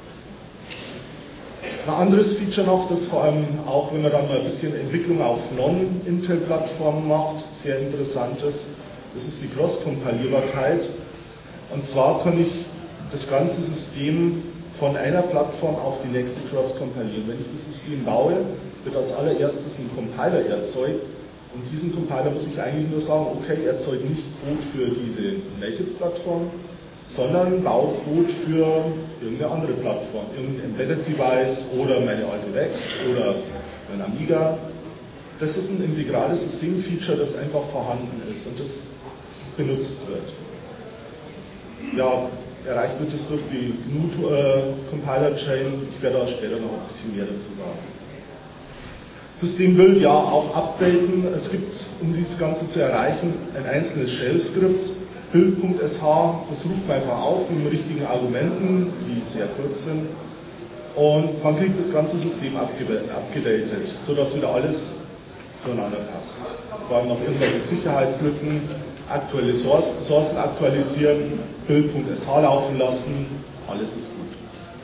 Ein anderes Feature noch, das vor allem auch, wenn man dann mal ein bisschen Entwicklung auf Non-Intel-Plattformen macht, sehr interessant ist, das ist die Cross-Kompilierbarkeit. Und zwar kann ich das ganze System von einer Plattform auf die nächste cross-kompilieren. Wenn ich das System baue, wird als allererstes ein Compiler erzeugt. Und diesen Compiler muss ich eigentlich nur sagen, okay, erzeugt nicht Code für diese Native-Plattform, sondern baue Code für irgendeine andere Plattform, irgendein Embedded Device oder meine alte VEX oder mein Amiga. Das ist ein integrales Systemfeature, das einfach vorhanden ist und das benutzt wird. Ja, erreicht wird es durch die GNU Compiler Chain. Ich werde da später noch ein bisschen mehr dazu sagen. System will ja auch updaten. Es gibt, um dieses Ganze zu erreichen, ein einzelnes Shell-Skript, build.sh, das ruft man einfach auf mit den richtigen Argumenten, die sehr kurz sind, und man kriegt das ganze System abgedatet, sodass wieder alles zueinander passt. Vor allem noch irgendwelche Sicherheitslücken, aktuelle Sourcen aktualisieren, build.sh laufen lassen, alles ist gut.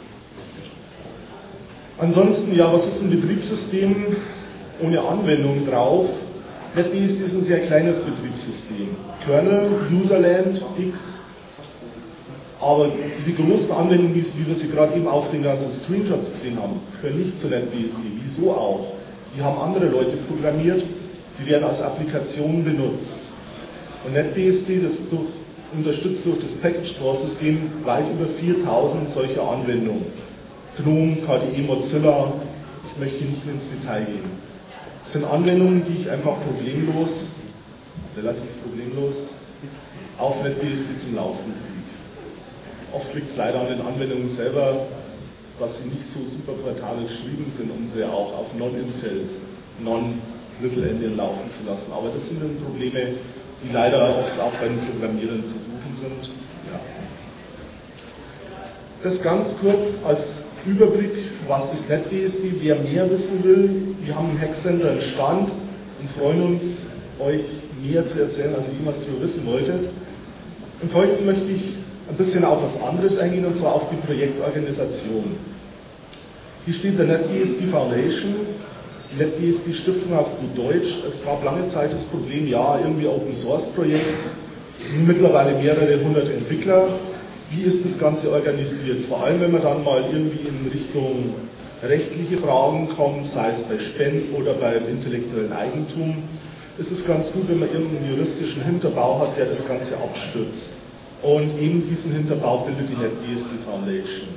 Ansonsten, ja, was ist ein Betriebssystem ohne Anwendung drauf? NetBSD ist ein sehr kleines Betriebssystem. Kernel, Userland, X. Aber diese großen Anwendungen, wie wir sie gerade eben auf den ganzen Screenshots gesehen haben, können nicht zu NetBSD. Wieso auch? Die haben andere Leute programmiert, die werden als Applikation benutzt. Und NetBSD, das unterstützt durch das Package Source System weit über 4000 solcher Anwendungen. GNOME, KDE, Mozilla, ich möchte nicht ins Detail gehen. Das sind Anwendungen, die ich einfach relativ problemlos auf NetBSD zum Laufen kriege. Oft liegt es leider an den Anwendungen selber, dass sie nicht so super portabel geschrieben sind, um sie auch auf Non-Intel, Non-Little Endian laufen zu lassen. Aber das sind dann Probleme, die leider oft auch bei den Programmierern zu suchen sind. Ja. Das ganz kurz als Überblick, was ist NetBSD, wer mehr wissen will. Wir haben im Hackcenter einen Stand und freuen uns, euch mehr zu erzählen, als ihr jemals darüber wissen wolltet. Im Folgenden möchte ich ein bisschen auf was anderes eingehen, und zwar auf die Projektorganisation. Hier steht der NetBSD Foundation, die NetBSD Stiftung auf gut Deutsch. Es gab lange Zeit das Problem, ja, irgendwie Open Source Projekt, mittlerweile mehrere hundert Entwickler. Wie ist das Ganze organisiert? Vor allem, wenn man dann mal irgendwie in Richtung rechtliche Fragen kommt, sei es bei Spenden oder beim intellektuellen Eigentum, ist es ganz gut, wenn man irgendeinen juristischen Hinterbau hat, der das Ganze abstützt. Und eben diesen Hinterbau bildet die NetBSD Foundation.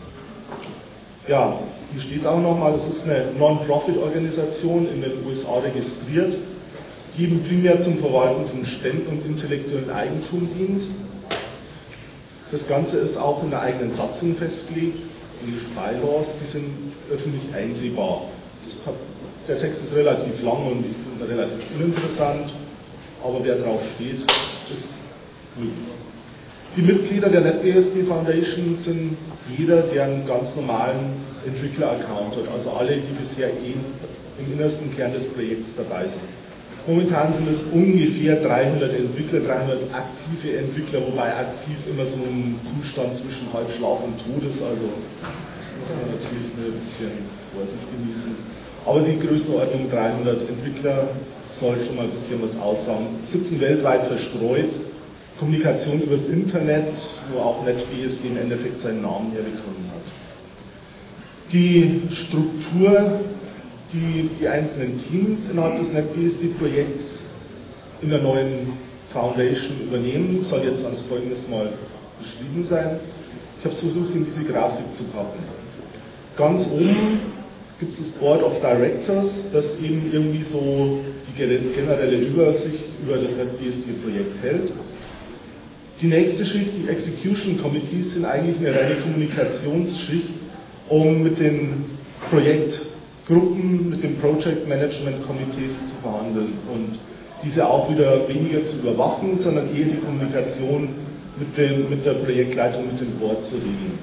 Ja, hier steht es auch nochmal, es ist eine Non-Profit-Organisation in den USA registriert, die eben primär zum Verwalten von Spenden und intellektuellen Eigentum dient. Das Ganze ist auch in der eigenen Satzung festgelegt, English Bylaws, die sind öffentlich einsehbar. Der Text ist relativ lang und ich finde ihn relativ uninteressant, aber wer drauf steht, ist glücklich. Die Mitglieder der NetBSD Foundation sind jeder, der einen ganz normalen Entwickler-Account hat, also alle, die bisher im innersten Kern des Projekts dabei sind. Momentan sind es ungefähr 300 Entwickler, 300 aktive Entwickler, wobei aktiv immer so ein Zustand zwischen Halbschlaf und Tod ist, also das muss man natürlich ein bisschen Vorsicht genießen. Aber die Größenordnung 300 Entwickler soll schon mal ein bisschen was aussagen. Sitzen weltweit verstreut, Kommunikation übers Internet, wo auch NetBSD im Endeffekt seinen Namen herbekommen hat. Die Struktur, die einzelnen Teams innerhalb des NetBSD-Projekts in der neuen Foundation übernehmen, soll jetzt als folgendes mal beschrieben sein. Ich habe es versucht, in diese Grafik zu packen. Ganz oben gibt es das Board of Directors, das eben irgendwie so die generelle Übersicht über das NetBSD-Projekt hält. Die nächste Schicht, die Execution Committees, sind eigentlich eine reine Kommunikationsschicht, um mit den Projektgruppen, mit den Project Management Committees zu verhandeln und diese auch wieder weniger zu überwachen, sondern eher die Kommunikation mit der Projektleitung, mit dem Board zu regeln.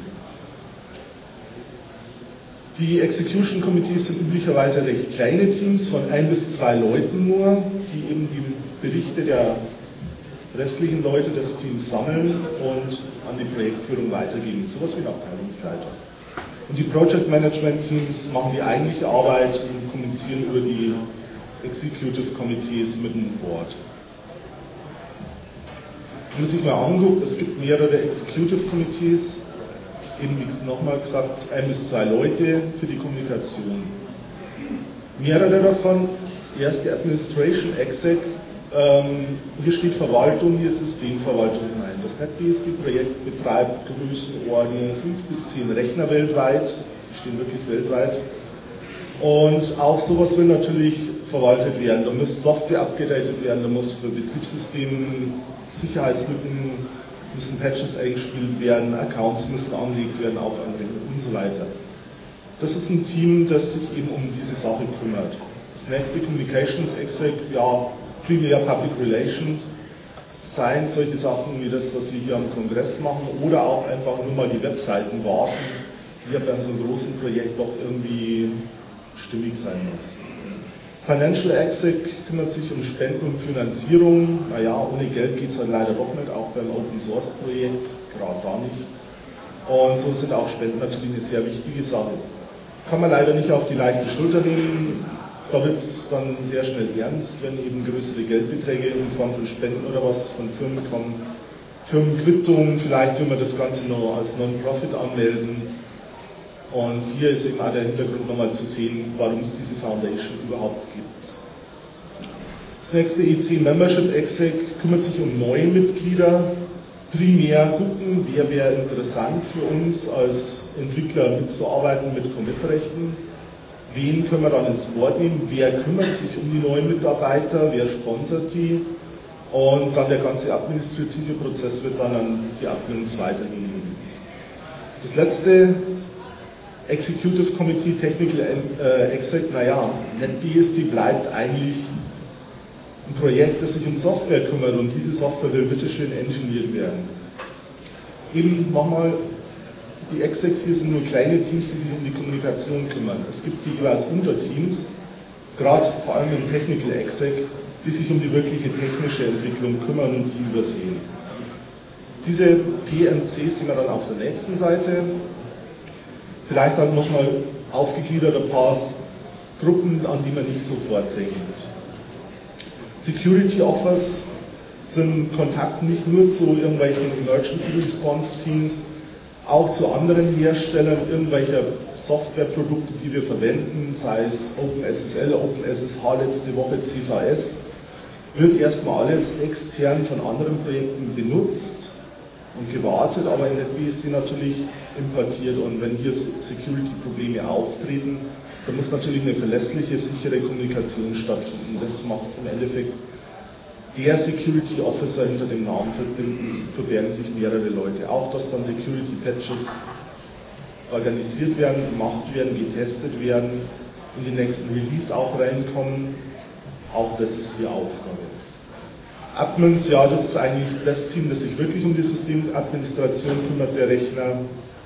Die Execution Committees sind üblicherweise recht kleine Teams von 1 bis 2 Leuten nur, die eben die Berichte der restlichen Leute des Teams sammeln und an die Projektführung weitergeben, sowas wie ein Abteilungsleiter. Und die Project Management Teams machen die eigentliche Arbeit und kommunizieren über die Executive Committees mit dem Board. Wenn man sich mal anguckt, es gibt mehrere Executive Committees, eben wie nochmal gesagt, 1 bis 2 Leute für die Kommunikation. Mehrere davon, das erste Administration Exec, hier steht Verwaltung, hier ist Systemverwaltung rein. Das NetBSD-Projekt betreibt Größenordnung 5 bis 10 Rechner weltweit, die stehen wirklich weltweit. Und auch sowas will natürlich verwaltet werden. Da muss Software abgedatet werden, da muss für Betriebssystemen Sicherheitslücken, müssen Patches eingespielt werden, Accounts müssen angelegt werden auf einen Rechner und so weiter. Das ist ein Team, das sich eben um diese Sache kümmert. Das nächste Communications Exec, ja, primär Public Relations, seien solche Sachen wie das, was wir hier am Kongress machen, oder auch einfach nur mal die Webseiten warten, die ja bei so einem großen Projekt doch irgendwie stimmig sein muss. Financial Exec kümmert sich um Spenden und Finanzierung. Naja, ohne Geld geht es halt leider doch nicht, auch beim Open Source Projekt, gerade da nicht. Und so sind auch Spenden natürlich eine sehr wichtige Sache. Kann man leider nicht auf die leichte Schulter nehmen. Da wird es dann sehr schnell ernst, wenn eben größere Geldbeträge in Form von Spenden oder was von Firmen kommen. Firmenquittungen, vielleicht will man das Ganze noch als Non-Profit anmelden. Und hier ist eben auch der Hintergrund nochmal zu sehen, warum es diese Foundation überhaupt gibt. Das nächste EC Membership Exec kümmert sich um neue Mitglieder. Primär gucken, wer wäre interessant für uns als Entwickler mitzuarbeiten mit Commit-Rechten. Wen können wir dann ins Board nehmen? Wer kümmert sich um die neuen Mitarbeiter? Wer sponsert die? Und dann der ganze administrative Prozess wird dann an die Admins weitergegeben. Das letzte Executive Committee Technical Exec, naja, NetBSD bleibt eigentlich ein Projekt, das sich um Software kümmert und diese Software will bitteschön engineert werden. Eben nochmal, die Execs hier sind nur kleine Teams, die sich um die Kommunikation kümmern. Es gibt die jeweils Unterteams, gerade vor allem im Technical Exec, die sich um die wirkliche technische Entwicklung kümmern und die übersehen. Diese PMCs sehen wir dann auf der nächsten Seite. Vielleicht dann nochmal aufgegliedert ein paar Gruppen, an die man nicht sofort denkt. Security Offers sind Kontakt nicht nur zu irgendwelchen Emergency Response Teams, auch zu anderen Herstellern irgendwelcher Softwareprodukte, die wir verwenden, sei es OpenSSL, OpenSSH, letzte Woche CVS, wird erstmal alles extern von anderen Projekten benutzt und gewartet, aber in NetBSD natürlich importiert. Und wenn hier Security-Probleme auftreten, dann muss natürlich eine verlässliche, sichere Kommunikation stattfinden. Das macht im Endeffekt der Security Officer. Hinter dem Namen verbergen sich mehrere Leute. Auch, dass dann Security Patches organisiert werden, gemacht werden, getestet werden, in den nächsten Release auch reinkommen, auch das ist hier Aufgabe. Admins, ja, das ist eigentlich das Team, das sich wirklich um die Systemadministration kümmert, der Rechner,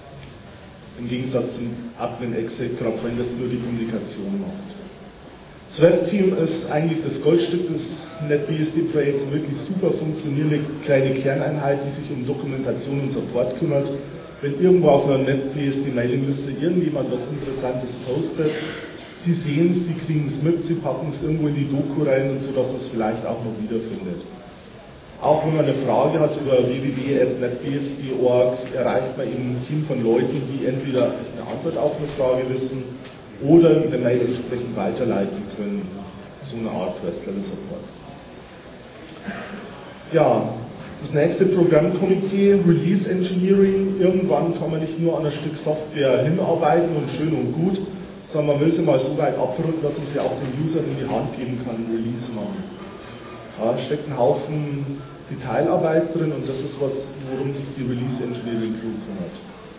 im Gegensatz zum Admin-Exec, gerade vorhin, das nur die Kommunikation macht. Das Web-Team ist eigentlich das Goldstück des NetBSD-Projekts, wirklich super funktionierende kleine Kerneinheit, die sich um Dokumentation und Support kümmert. Wenn irgendwo auf einer NetBSD-Mailingliste irgendjemand was Interessantes postet, Sie sehen es, Sie kriegen es mit, Sie packen es irgendwo in die Doku rein, und so dass es vielleicht auch noch wiederfindet. Auch wenn man eine Frage hat über www.netbsd.org, erreicht man eben ein Team von Leuten, die entweder eine Antwort auf eine Frage wissen oder eine Mail entsprechend weiterleiten können. So eine Art First-Level-Support. Ja, das nächste Programmkomitee, Release Engineering. Irgendwann kann man nicht nur an ein Stück Software hinarbeiten und schön und gut, sondern man will sie mal so weit abrunden, dass man sie auch den Usern in die Hand geben kann, Release machen. Da steckt ein Haufen Detailarbeit drin und das ist was, worum sich die Release Engineering Crew kümmert.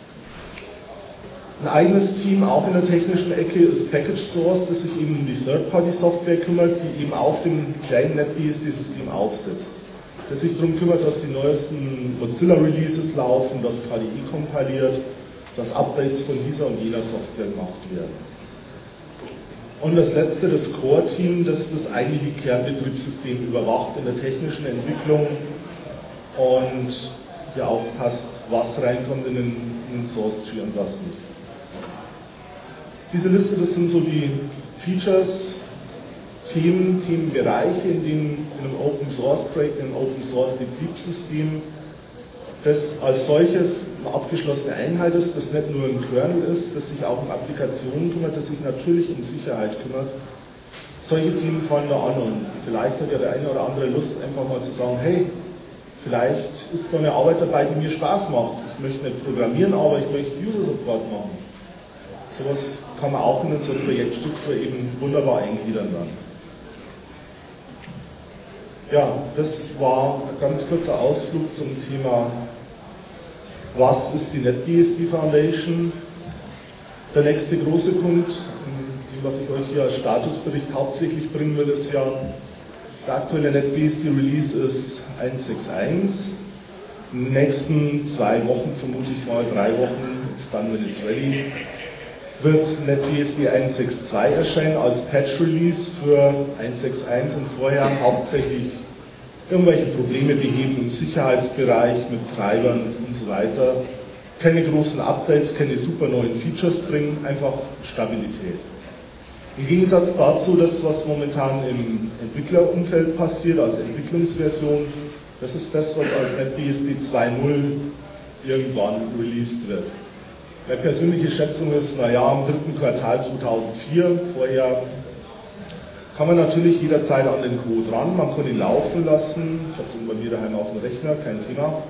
Ein eigenes Team, auch in der technischen Ecke, ist Package Source, das sich eben um die Third-Party-Software kümmert, die eben auf dem kleinen NetBSD-System aufsetzt. Das sich darum kümmert, dass die neuesten Mozilla-Releases laufen, dass KDE kompiliert, dass Updates von dieser und jener Software gemacht werden. Und das letzte, das Core-Team, das das eigentliche Kernbetriebssystem überwacht in der technischen Entwicklung und hier aufpasst, was reinkommt in den Source-Tree und was nicht. Diese Liste, das sind so die Features, Themen, Themenbereiche, in denen in einem Open-Source-Projekt, in einem Open-Source-Betriebssystem, das als solches eine abgeschlossene Einheit ist, das nicht nur ein Kernel ist, das sich auch um Applikationen kümmert, das sich natürlich um Sicherheit kümmert. Solche Themen fallen da an und vielleicht hat ja der eine oder andere Lust, einfach mal zu sagen, hey, vielleicht ist da eine Arbeit dabei, die mir Spaß macht. Ich möchte nicht programmieren, aber ich möchte User-Support machen. Sowas kann man auch in so ein Projektstruktur eben wunderbar eingliedern dann. Ja, das war ein ganz kurzer Ausflug zum Thema, was ist die NetBSD Foundation? Der nächste große Punkt, was ich euch hier als Statusbericht hauptsächlich bringen will, ist ja, der aktuelle NetBSD Release ist 1.6.1. In den nächsten 2 Wochen, vermutlich mal 3 Wochen, it's done when it's ready, wird NetBSD 1.6.2 erscheinen als Patch-Release für 1.6.1 und vorher hauptsächlich irgendwelche Probleme beheben im Sicherheitsbereich mit Treibern und so weiter. Keine großen Updates, keine super neuen Features bringen, einfach Stabilität. Im Gegensatz dazu, das, was momentan im Entwicklerumfeld passiert, als Entwicklungsversion, das ist das, was als NetBSD 2.0 irgendwann released wird. Meine persönliche Schätzung ist, naja, im 3. Quartal 2004, vorher kann man natürlich jederzeit an den Code ran, man kann ihn laufen lassen, ich habe den bei mir daheim auf dem Rechner, kein Thema.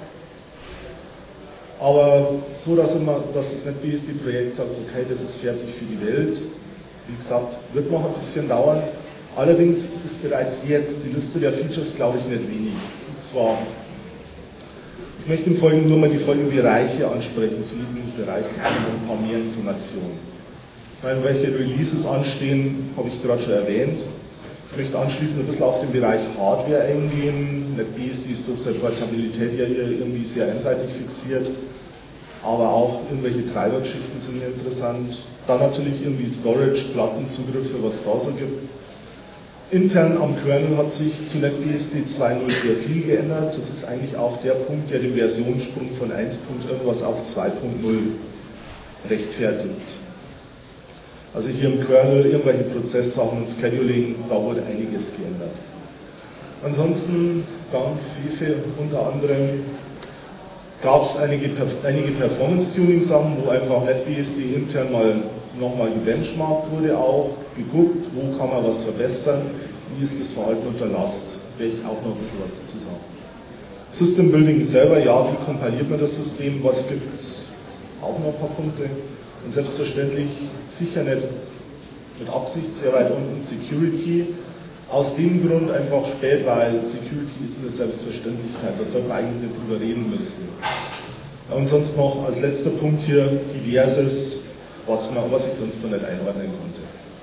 Aber so, dass das NetBSD-Projekt sagt, okay, das ist fertig für die Welt. Wie gesagt, wird noch ein bisschen dauern. Allerdings ist bereits jetzt die Liste der Features, glaube ich, nicht wenig. Und zwar, ich möchte im Folgenden nur mal die folgenden Bereiche ansprechen, zu jedem Bereich ein paar mehr Informationen. Ich meine, welche Releases anstehen, habe ich gerade schon erwähnt. Ich möchte anschließend ein bisschen auf den Bereich Hardware eingehen. NetBSD ist durch seine Portabilität ja irgendwie sehr einseitig fixiert, aber auch irgendwelche Treibergeschichten sind mir interessant. Dann natürlich irgendwie Storage, Plattenzugriffe, was da so gibt. Intern am Kernel hat sich zu NetBSD 2.0 sehr viel geändert. Das ist eigentlich auch der Punkt, der den Versionssprung von 1. irgendwas auf 2.0 rechtfertigt. Also hier im Kernel irgendwelche Prozesssachen und Scheduling, da wurde einiges geändert. Ansonsten, dank Fefe unter anderem, gab es einige Performance-Tuning-Sachen, wo einfach NetBSD intern nochmal gebenchmarkt wurde, auch geguckt, wo kann man was verbessern, wie ist das Verhalten unter Last, werde ich auch noch ein bisschen was dazu sagen. System Building selber, ja, wie kompiliert man das System, was gibt es, auch noch ein paar Punkte. Und selbstverständlich sicher nicht mit Absicht sehr weit unten Security. Aus dem Grund einfach spät, weil Security ist eine Selbstverständlichkeit, da sollte man eigentlich nicht drüber reden müssen. Und sonst noch als letzter Punkt hier diverses, was ich sonst noch nicht einordnen konnte.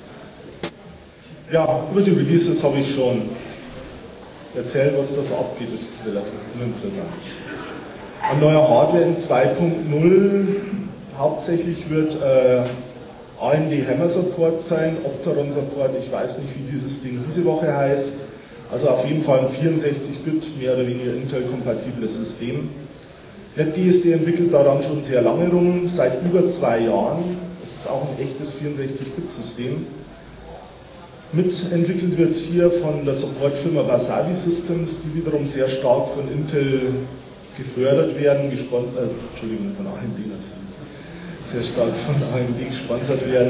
Ja, über die Releases habe ich schon erzählt, was da so abgeht, ist relativ uninteressant. An neuer Hardware in 2.0 hauptsächlich wird AMD Hammer Support sein, Opteron Support, ich weiß nicht, wie dieses Ding diese Woche heißt. Also auf jeden Fall ein 64-Bit, mehr oder weniger Intel-kompatibles System. NetBSD entwickelt daran schon sehr lange rum, seit über 2 Jahren. Es ist auch ein echtes 64-Bit-System. Mitentwickelt wird hier von der Supportfirma Wasabi Systems, die wiederum sehr stark von Intel gefördert werden, von AMD natürlich, sehr stark von AMD gesponsert werden.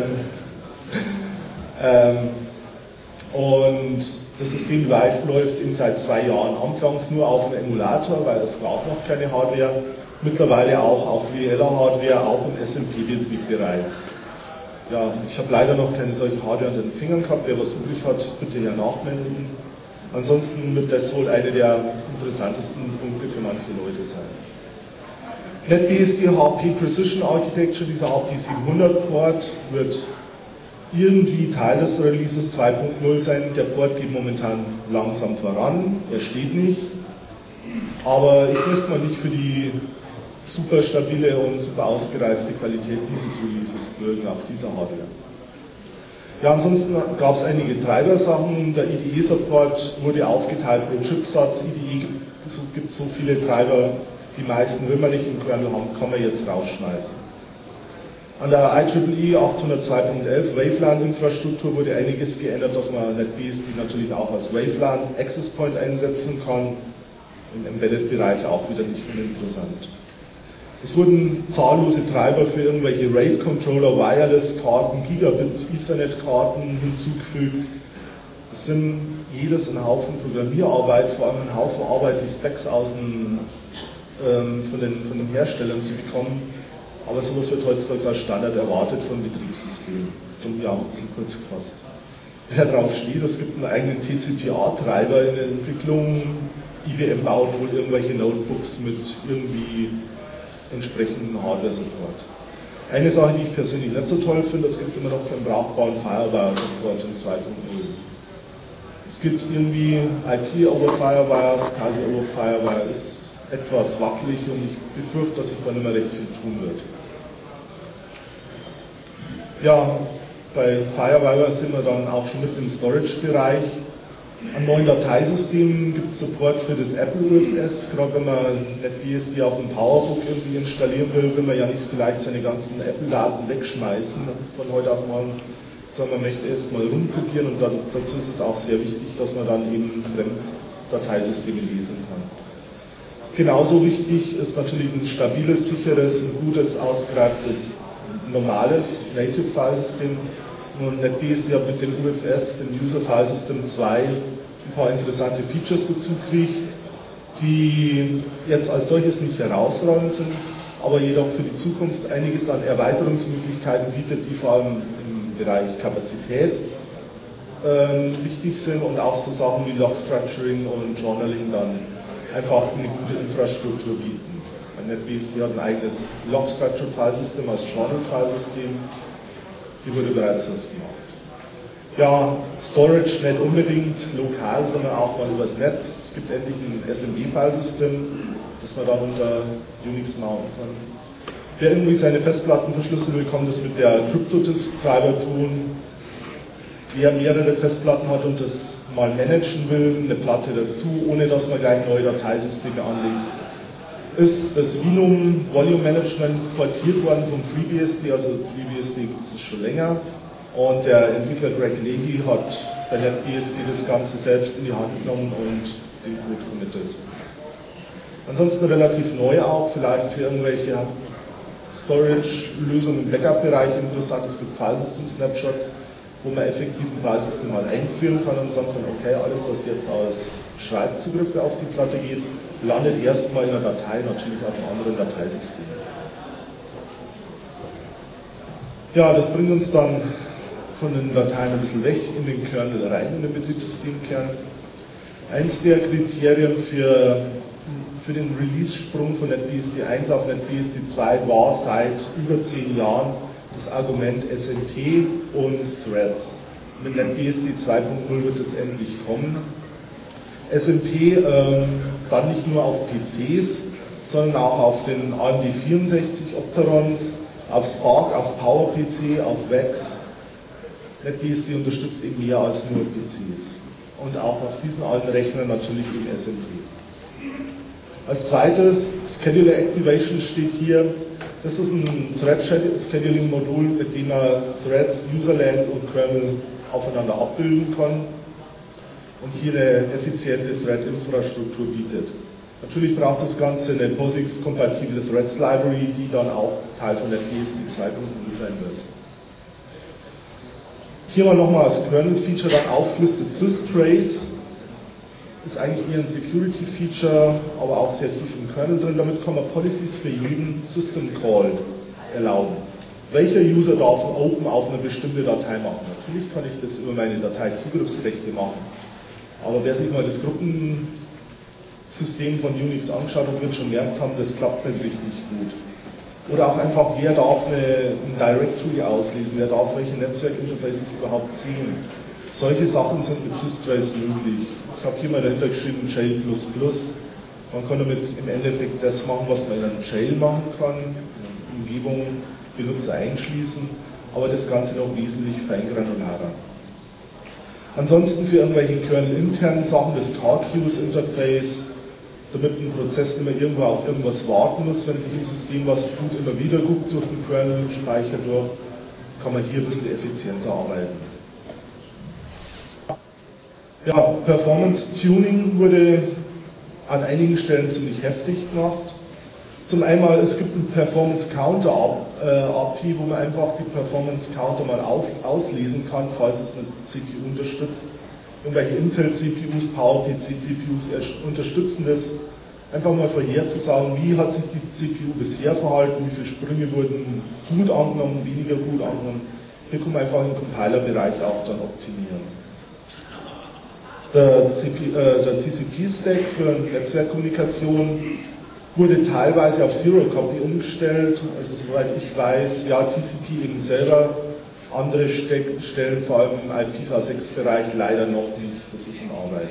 Und das System live läuft eben seit 2 Jahren. Anfangs nur auf einem Emulator, weil es gab noch keine Hardware. Mittlerweile auch auf VLA-Hardware, auch im SMP-Betrieb bereits. Ja, ich habe leider noch keine solche Hardware unter den Fingern gehabt. Wer was übrig hat, bitte hier nachmelden. Ansonsten wird das wohl eine der interessantesten Punkte für manche Leute sein. NetBSD HP Precision Architecture, dieser HP 700 Port, wird irgendwie Teil des Releases 2.0 sein. Der Port geht momentan langsam voran, er steht nicht. Aber ich möchte mal nicht für die super stabile und super ausgereifte Qualität dieses Releases bürgen auf dieser Hardware. Ja, ansonsten gab es einige Treibersachen. Der IDE-Support wurde aufgeteilt pro Chipsatz. IDE gibt so viele Treiber, die meisten will man nicht im Kernel haben, kann man jetzt rausschmeißen. An der IEEE 802.11 Waveland-Infrastruktur wurde einiges geändert, dass man NetBSD natürlich auch als Waveland Access Point einsetzen kann. Im Embedded-Bereich auch wieder nicht uninteressant. Es wurden zahllose Treiber für irgendwelche RAID-Controller, Wireless-Karten, Gigabit-Ethernet-Karten hinzugefügt. Das sind jedes ein Haufen Programmierarbeit, vor allem ein Haufen Arbeit, die Specs von den Herstellern zu bekommen. Aber sowas wird heutzutage als Standard erwartet vom Betriebssystem. Und ja, ein bisschen kurz gefasst. Wer drauf steht, es gibt einen eigenen TCP/A-Treiber in der Entwicklung. IBM baut wohl irgendwelche Notebooks mit irgendwie entsprechenden Hardware-Support. Eine Sache, die ich persönlich nicht so toll finde, es gibt immer noch keinen brauchbaren Firewire-Support in 2.0. Es gibt irgendwie IP over Firewires, Casio over Firewire ist etwas wackelig und ich befürchte, dass sich da nicht mehr recht viel tun wird. Ja, bei Firewire sind wir dann auch schon mit im Storage-Bereich. An neuen Dateisystemen gibt es Support für das Apple UFS, gerade wenn man NetBSD auf dem PowerBook irgendwie installieren will man ja nicht vielleicht seine ganzen Apple-Daten wegschmeißen von heute auf morgen, sondern man möchte erst mal rumprobieren und dazu ist es auch sehr wichtig, dass man dann eben Fremddateisysteme lesen kann. Genauso wichtig ist natürlich ein stabiles, sicheres, ein gutes, ausgereiftes, normales Native-File-System. Und NetBSD hat mit dem UFS, dem User File System 2, ein paar interessante Features dazu kriegt, die jetzt als solches nicht herausragend sind, aber jedoch für die Zukunft einiges an Erweiterungsmöglichkeiten bietet, die vor allem im Bereich Kapazität wichtig sind und auch so Sachen wie Log Structuring und Journaling dann einfach eine gute Infrastruktur bieten. NetBSD hat ein eigenes Log Structured File System als Journal File System. Die wurde bereits was gemacht. Ja, Storage nicht unbedingt lokal, sondern auch mal übers Netz. Es gibt endlich ein SMB-File-System, das man dann unter Unix mounten kann. Wer irgendwie seine Festplatten verschlüsseln will, kann das mit der CryptoDisk-Treiber tun. Wer mehrere Festplatten hat und das mal managen will, eine Platte dazu, ohne dass man gleich neue Dateisysteme anlegt, ist das Vinum Volume Management portiert worden vom FreeBSD, also FreeBSD gibt es schon länger und der Entwickler Greg Leahy hat bei NetBSD das Ganze selbst in die Hand genommen und den Code committed. Ansonsten relativ neu auch, vielleicht für irgendwelche Storage-Lösungen im Backup-Bereich interessant, es gibt File-System-Snapshots, wo man effektiv ein File-System mal einführen kann und sagen kann, okay, alles was jetzt als Schreibzugriffe auf die Platte geht, landet erstmal in der Datei, natürlich auf einem anderen Dateisystem. Ja, das bringt uns dann von den Dateien ein bisschen weg in den Kernel rein, in den Betriebssystemkern. Eins der Kriterien für den Release-Sprung von NetBSD 1 auf NetBSD 2 war seit über 10 Jahren das Argument SMP und Threads. Mit NetBSD 2.0 wird es endlich kommen. SMP dann nicht nur auf PCs, sondern auch auf den AMD 64 Opterons, auf Spark, auf PowerPC, auf VEX. NetBSD unterstützt eben mehr als nur PCs. Und auch auf diesen alten Rechnern natürlich eben SMP. Als zweites, Scheduler Activation steht hier. Das ist ein Thread-Scheduling-Modul, mit dem man Threads, Userland und Kernel aufeinander abbilden kann und hier eine effiziente Thread-Infrastruktur bietet. Natürlich braucht das Ganze eine POSIX-kompatible Threads-Library, die dann auch Teil von der NetBSD 2.0 sein wird. Hier mal nochmal als Kernel-Feature dann aufgelistet Systrace. Ist eigentlich eher ein Security-Feature, aber auch sehr tief im Kernel drin. Damit kann man Policies für jeden System Call erlauben. Welcher User darf ein Open auf eine bestimmte Datei machen? Natürlich kann ich das über meine Dateizugriffsrechte machen. Aber wer sich mal das Gruppensystem von Unix angeschaut hat, wird schon gemerkt haben, das klappt nicht richtig gut. Oder auch einfach, wer darf ein Directory auslesen, wer darf welche Netzwerkinterfaces überhaupt sehen. Solche Sachen sind mit Systrace möglich. Ich habe hier mal dahinter geschrieben Jail++. Man kann damit im Endeffekt das machen, was man in einem Jail machen kann, Umgebung, Benutzer einschließen, aber das Ganze noch wesentlich feingranularer. Ansonsten für irgendwelche Kernel-internen Sachen das CarQueues-Interface, damit ein Prozess nicht mehr irgendwo auf irgendwas warten muss, wenn sich im System was tut, immer wieder guckt durch den Kernel-Speicher durch, kann man hier ein bisschen effizienter arbeiten. Ja, Performance-Tuning wurde an einigen Stellen ziemlich heftig gemacht. Zum einen, es gibt einen Performance-Counter-API, wo man einfach die Performance-Counter mal auslesen kann, falls es eine CPU unterstützt. Irgendwelche Intel-CPUs, PowerPC-CPUs unterstützen das, einfach mal vorherzusagen, wie hat sich die CPU bisher verhalten, wie viele Sprünge wurden gut angenommen, weniger gut angenommen. Hier kann man einfach im Compiler-Bereich auch dann optimieren. Der TCP-Stack für Netzwerkkommunikation wurde teilweise auf Zero-Copy umgestellt, also soweit ich weiß, ja, TCP eben selber, andere Stellen, vor allem im IPv6-Bereich, leider noch nicht, das ist in Arbeit.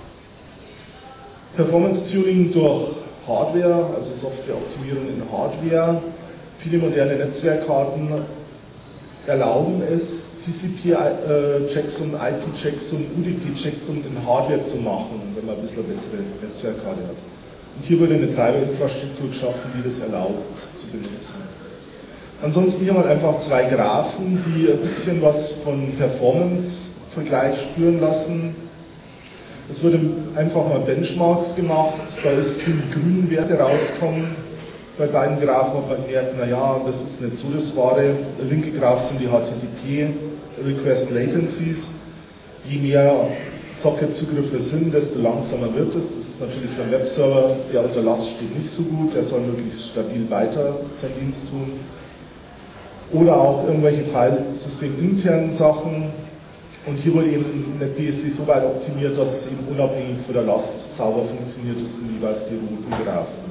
Performance-Tuning durch Hardware, also Softwareoptimierung in Hardware. Viele moderne Netzwerkkarten erlauben es, TCP-Checksum, IP-Checksum, UDP-Checksum in Hardware zu machen, wenn man ein bisschen bessere Netzwerkkarte hat. Und hier wurde eine Treiberinfrastruktur geschaffen, die das erlaubt zu benutzen. Ansonsten hier mal einfach zwei Graphen, die ein bisschen was von Performance-Vergleich spüren lassen. Es wurde einfach mal Benchmarks gemacht, da sind die grünen Werte rausgekommen. Bei beiden Graphen hat man gemerkt, naja, das ist nicht so das Wahre. Der linke Graph sind die HTTP-Request-Latencies. Je mehr Socket-Zugriffe sind, desto langsamer wird es. Das ist natürlich für einen Webserver, der unter Last steht, nicht so gut. Der soll möglichst stabil weiter seinen Dienst tun. Oder auch irgendwelche Filesystem-internen Sachen. Und hier wurde eben NetBSD so weit optimiert, dass es eben unabhängig von der Last sauber funktioniert. Das sind jeweils die roten Graphen.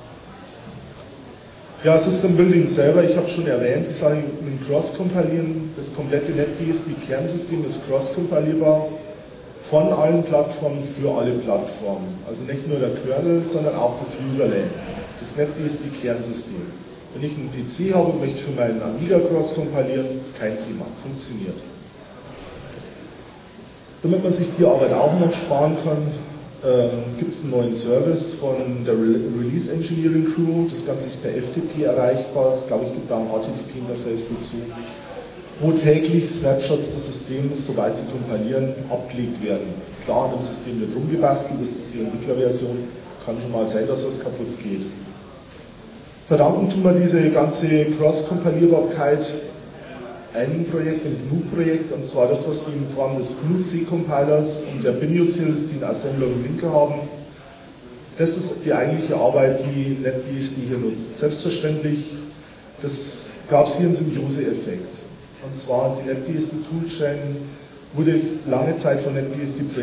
Ja, System Building selber, ich habe schon erwähnt, die Sache mit dem Cross-Kompilieren. Das komplette NetBSD-Kernsystem ist cross-kompilierbar von allen Plattformen für alle Plattformen. Also nicht nur der Kernel, sondern auch das Userland, das NetBSD-Kernsystem. Wenn ich einen PC habe und möchte für meinen Amiga cross-kompilieren, kein Thema, funktioniert. Damit man sich die Arbeit auch noch sparen kann, gibt es einen neuen Service von der Release Engineering Crew. Das Ganze ist per FTP erreichbar. Ich glaube, ich gibt da ein HTTP-Interface dazu, wo täglich Snapshots des Systems, soweit sie kompilieren, abgelegt werden. Klar, das System wird rumgebastelt, das ist die Entwicklerversion, kann schon mal sein, dass das kaputt geht. Verdanken tun wir diese ganze Cross-Kompilierbarkeit einem Projekt, dem GNU-Projekt, und zwar das, was wir in Form des GNU-C-Compilers und der Binutils, die einen Assembler und Linker haben. Das ist die eigentliche Arbeit, die NetBSD hier nutzt. Selbstverständlich, das gab es hier einen Symbiose-Effekt. Und zwar die NetBSD Toolchain wurde lange Zeit von NetBSD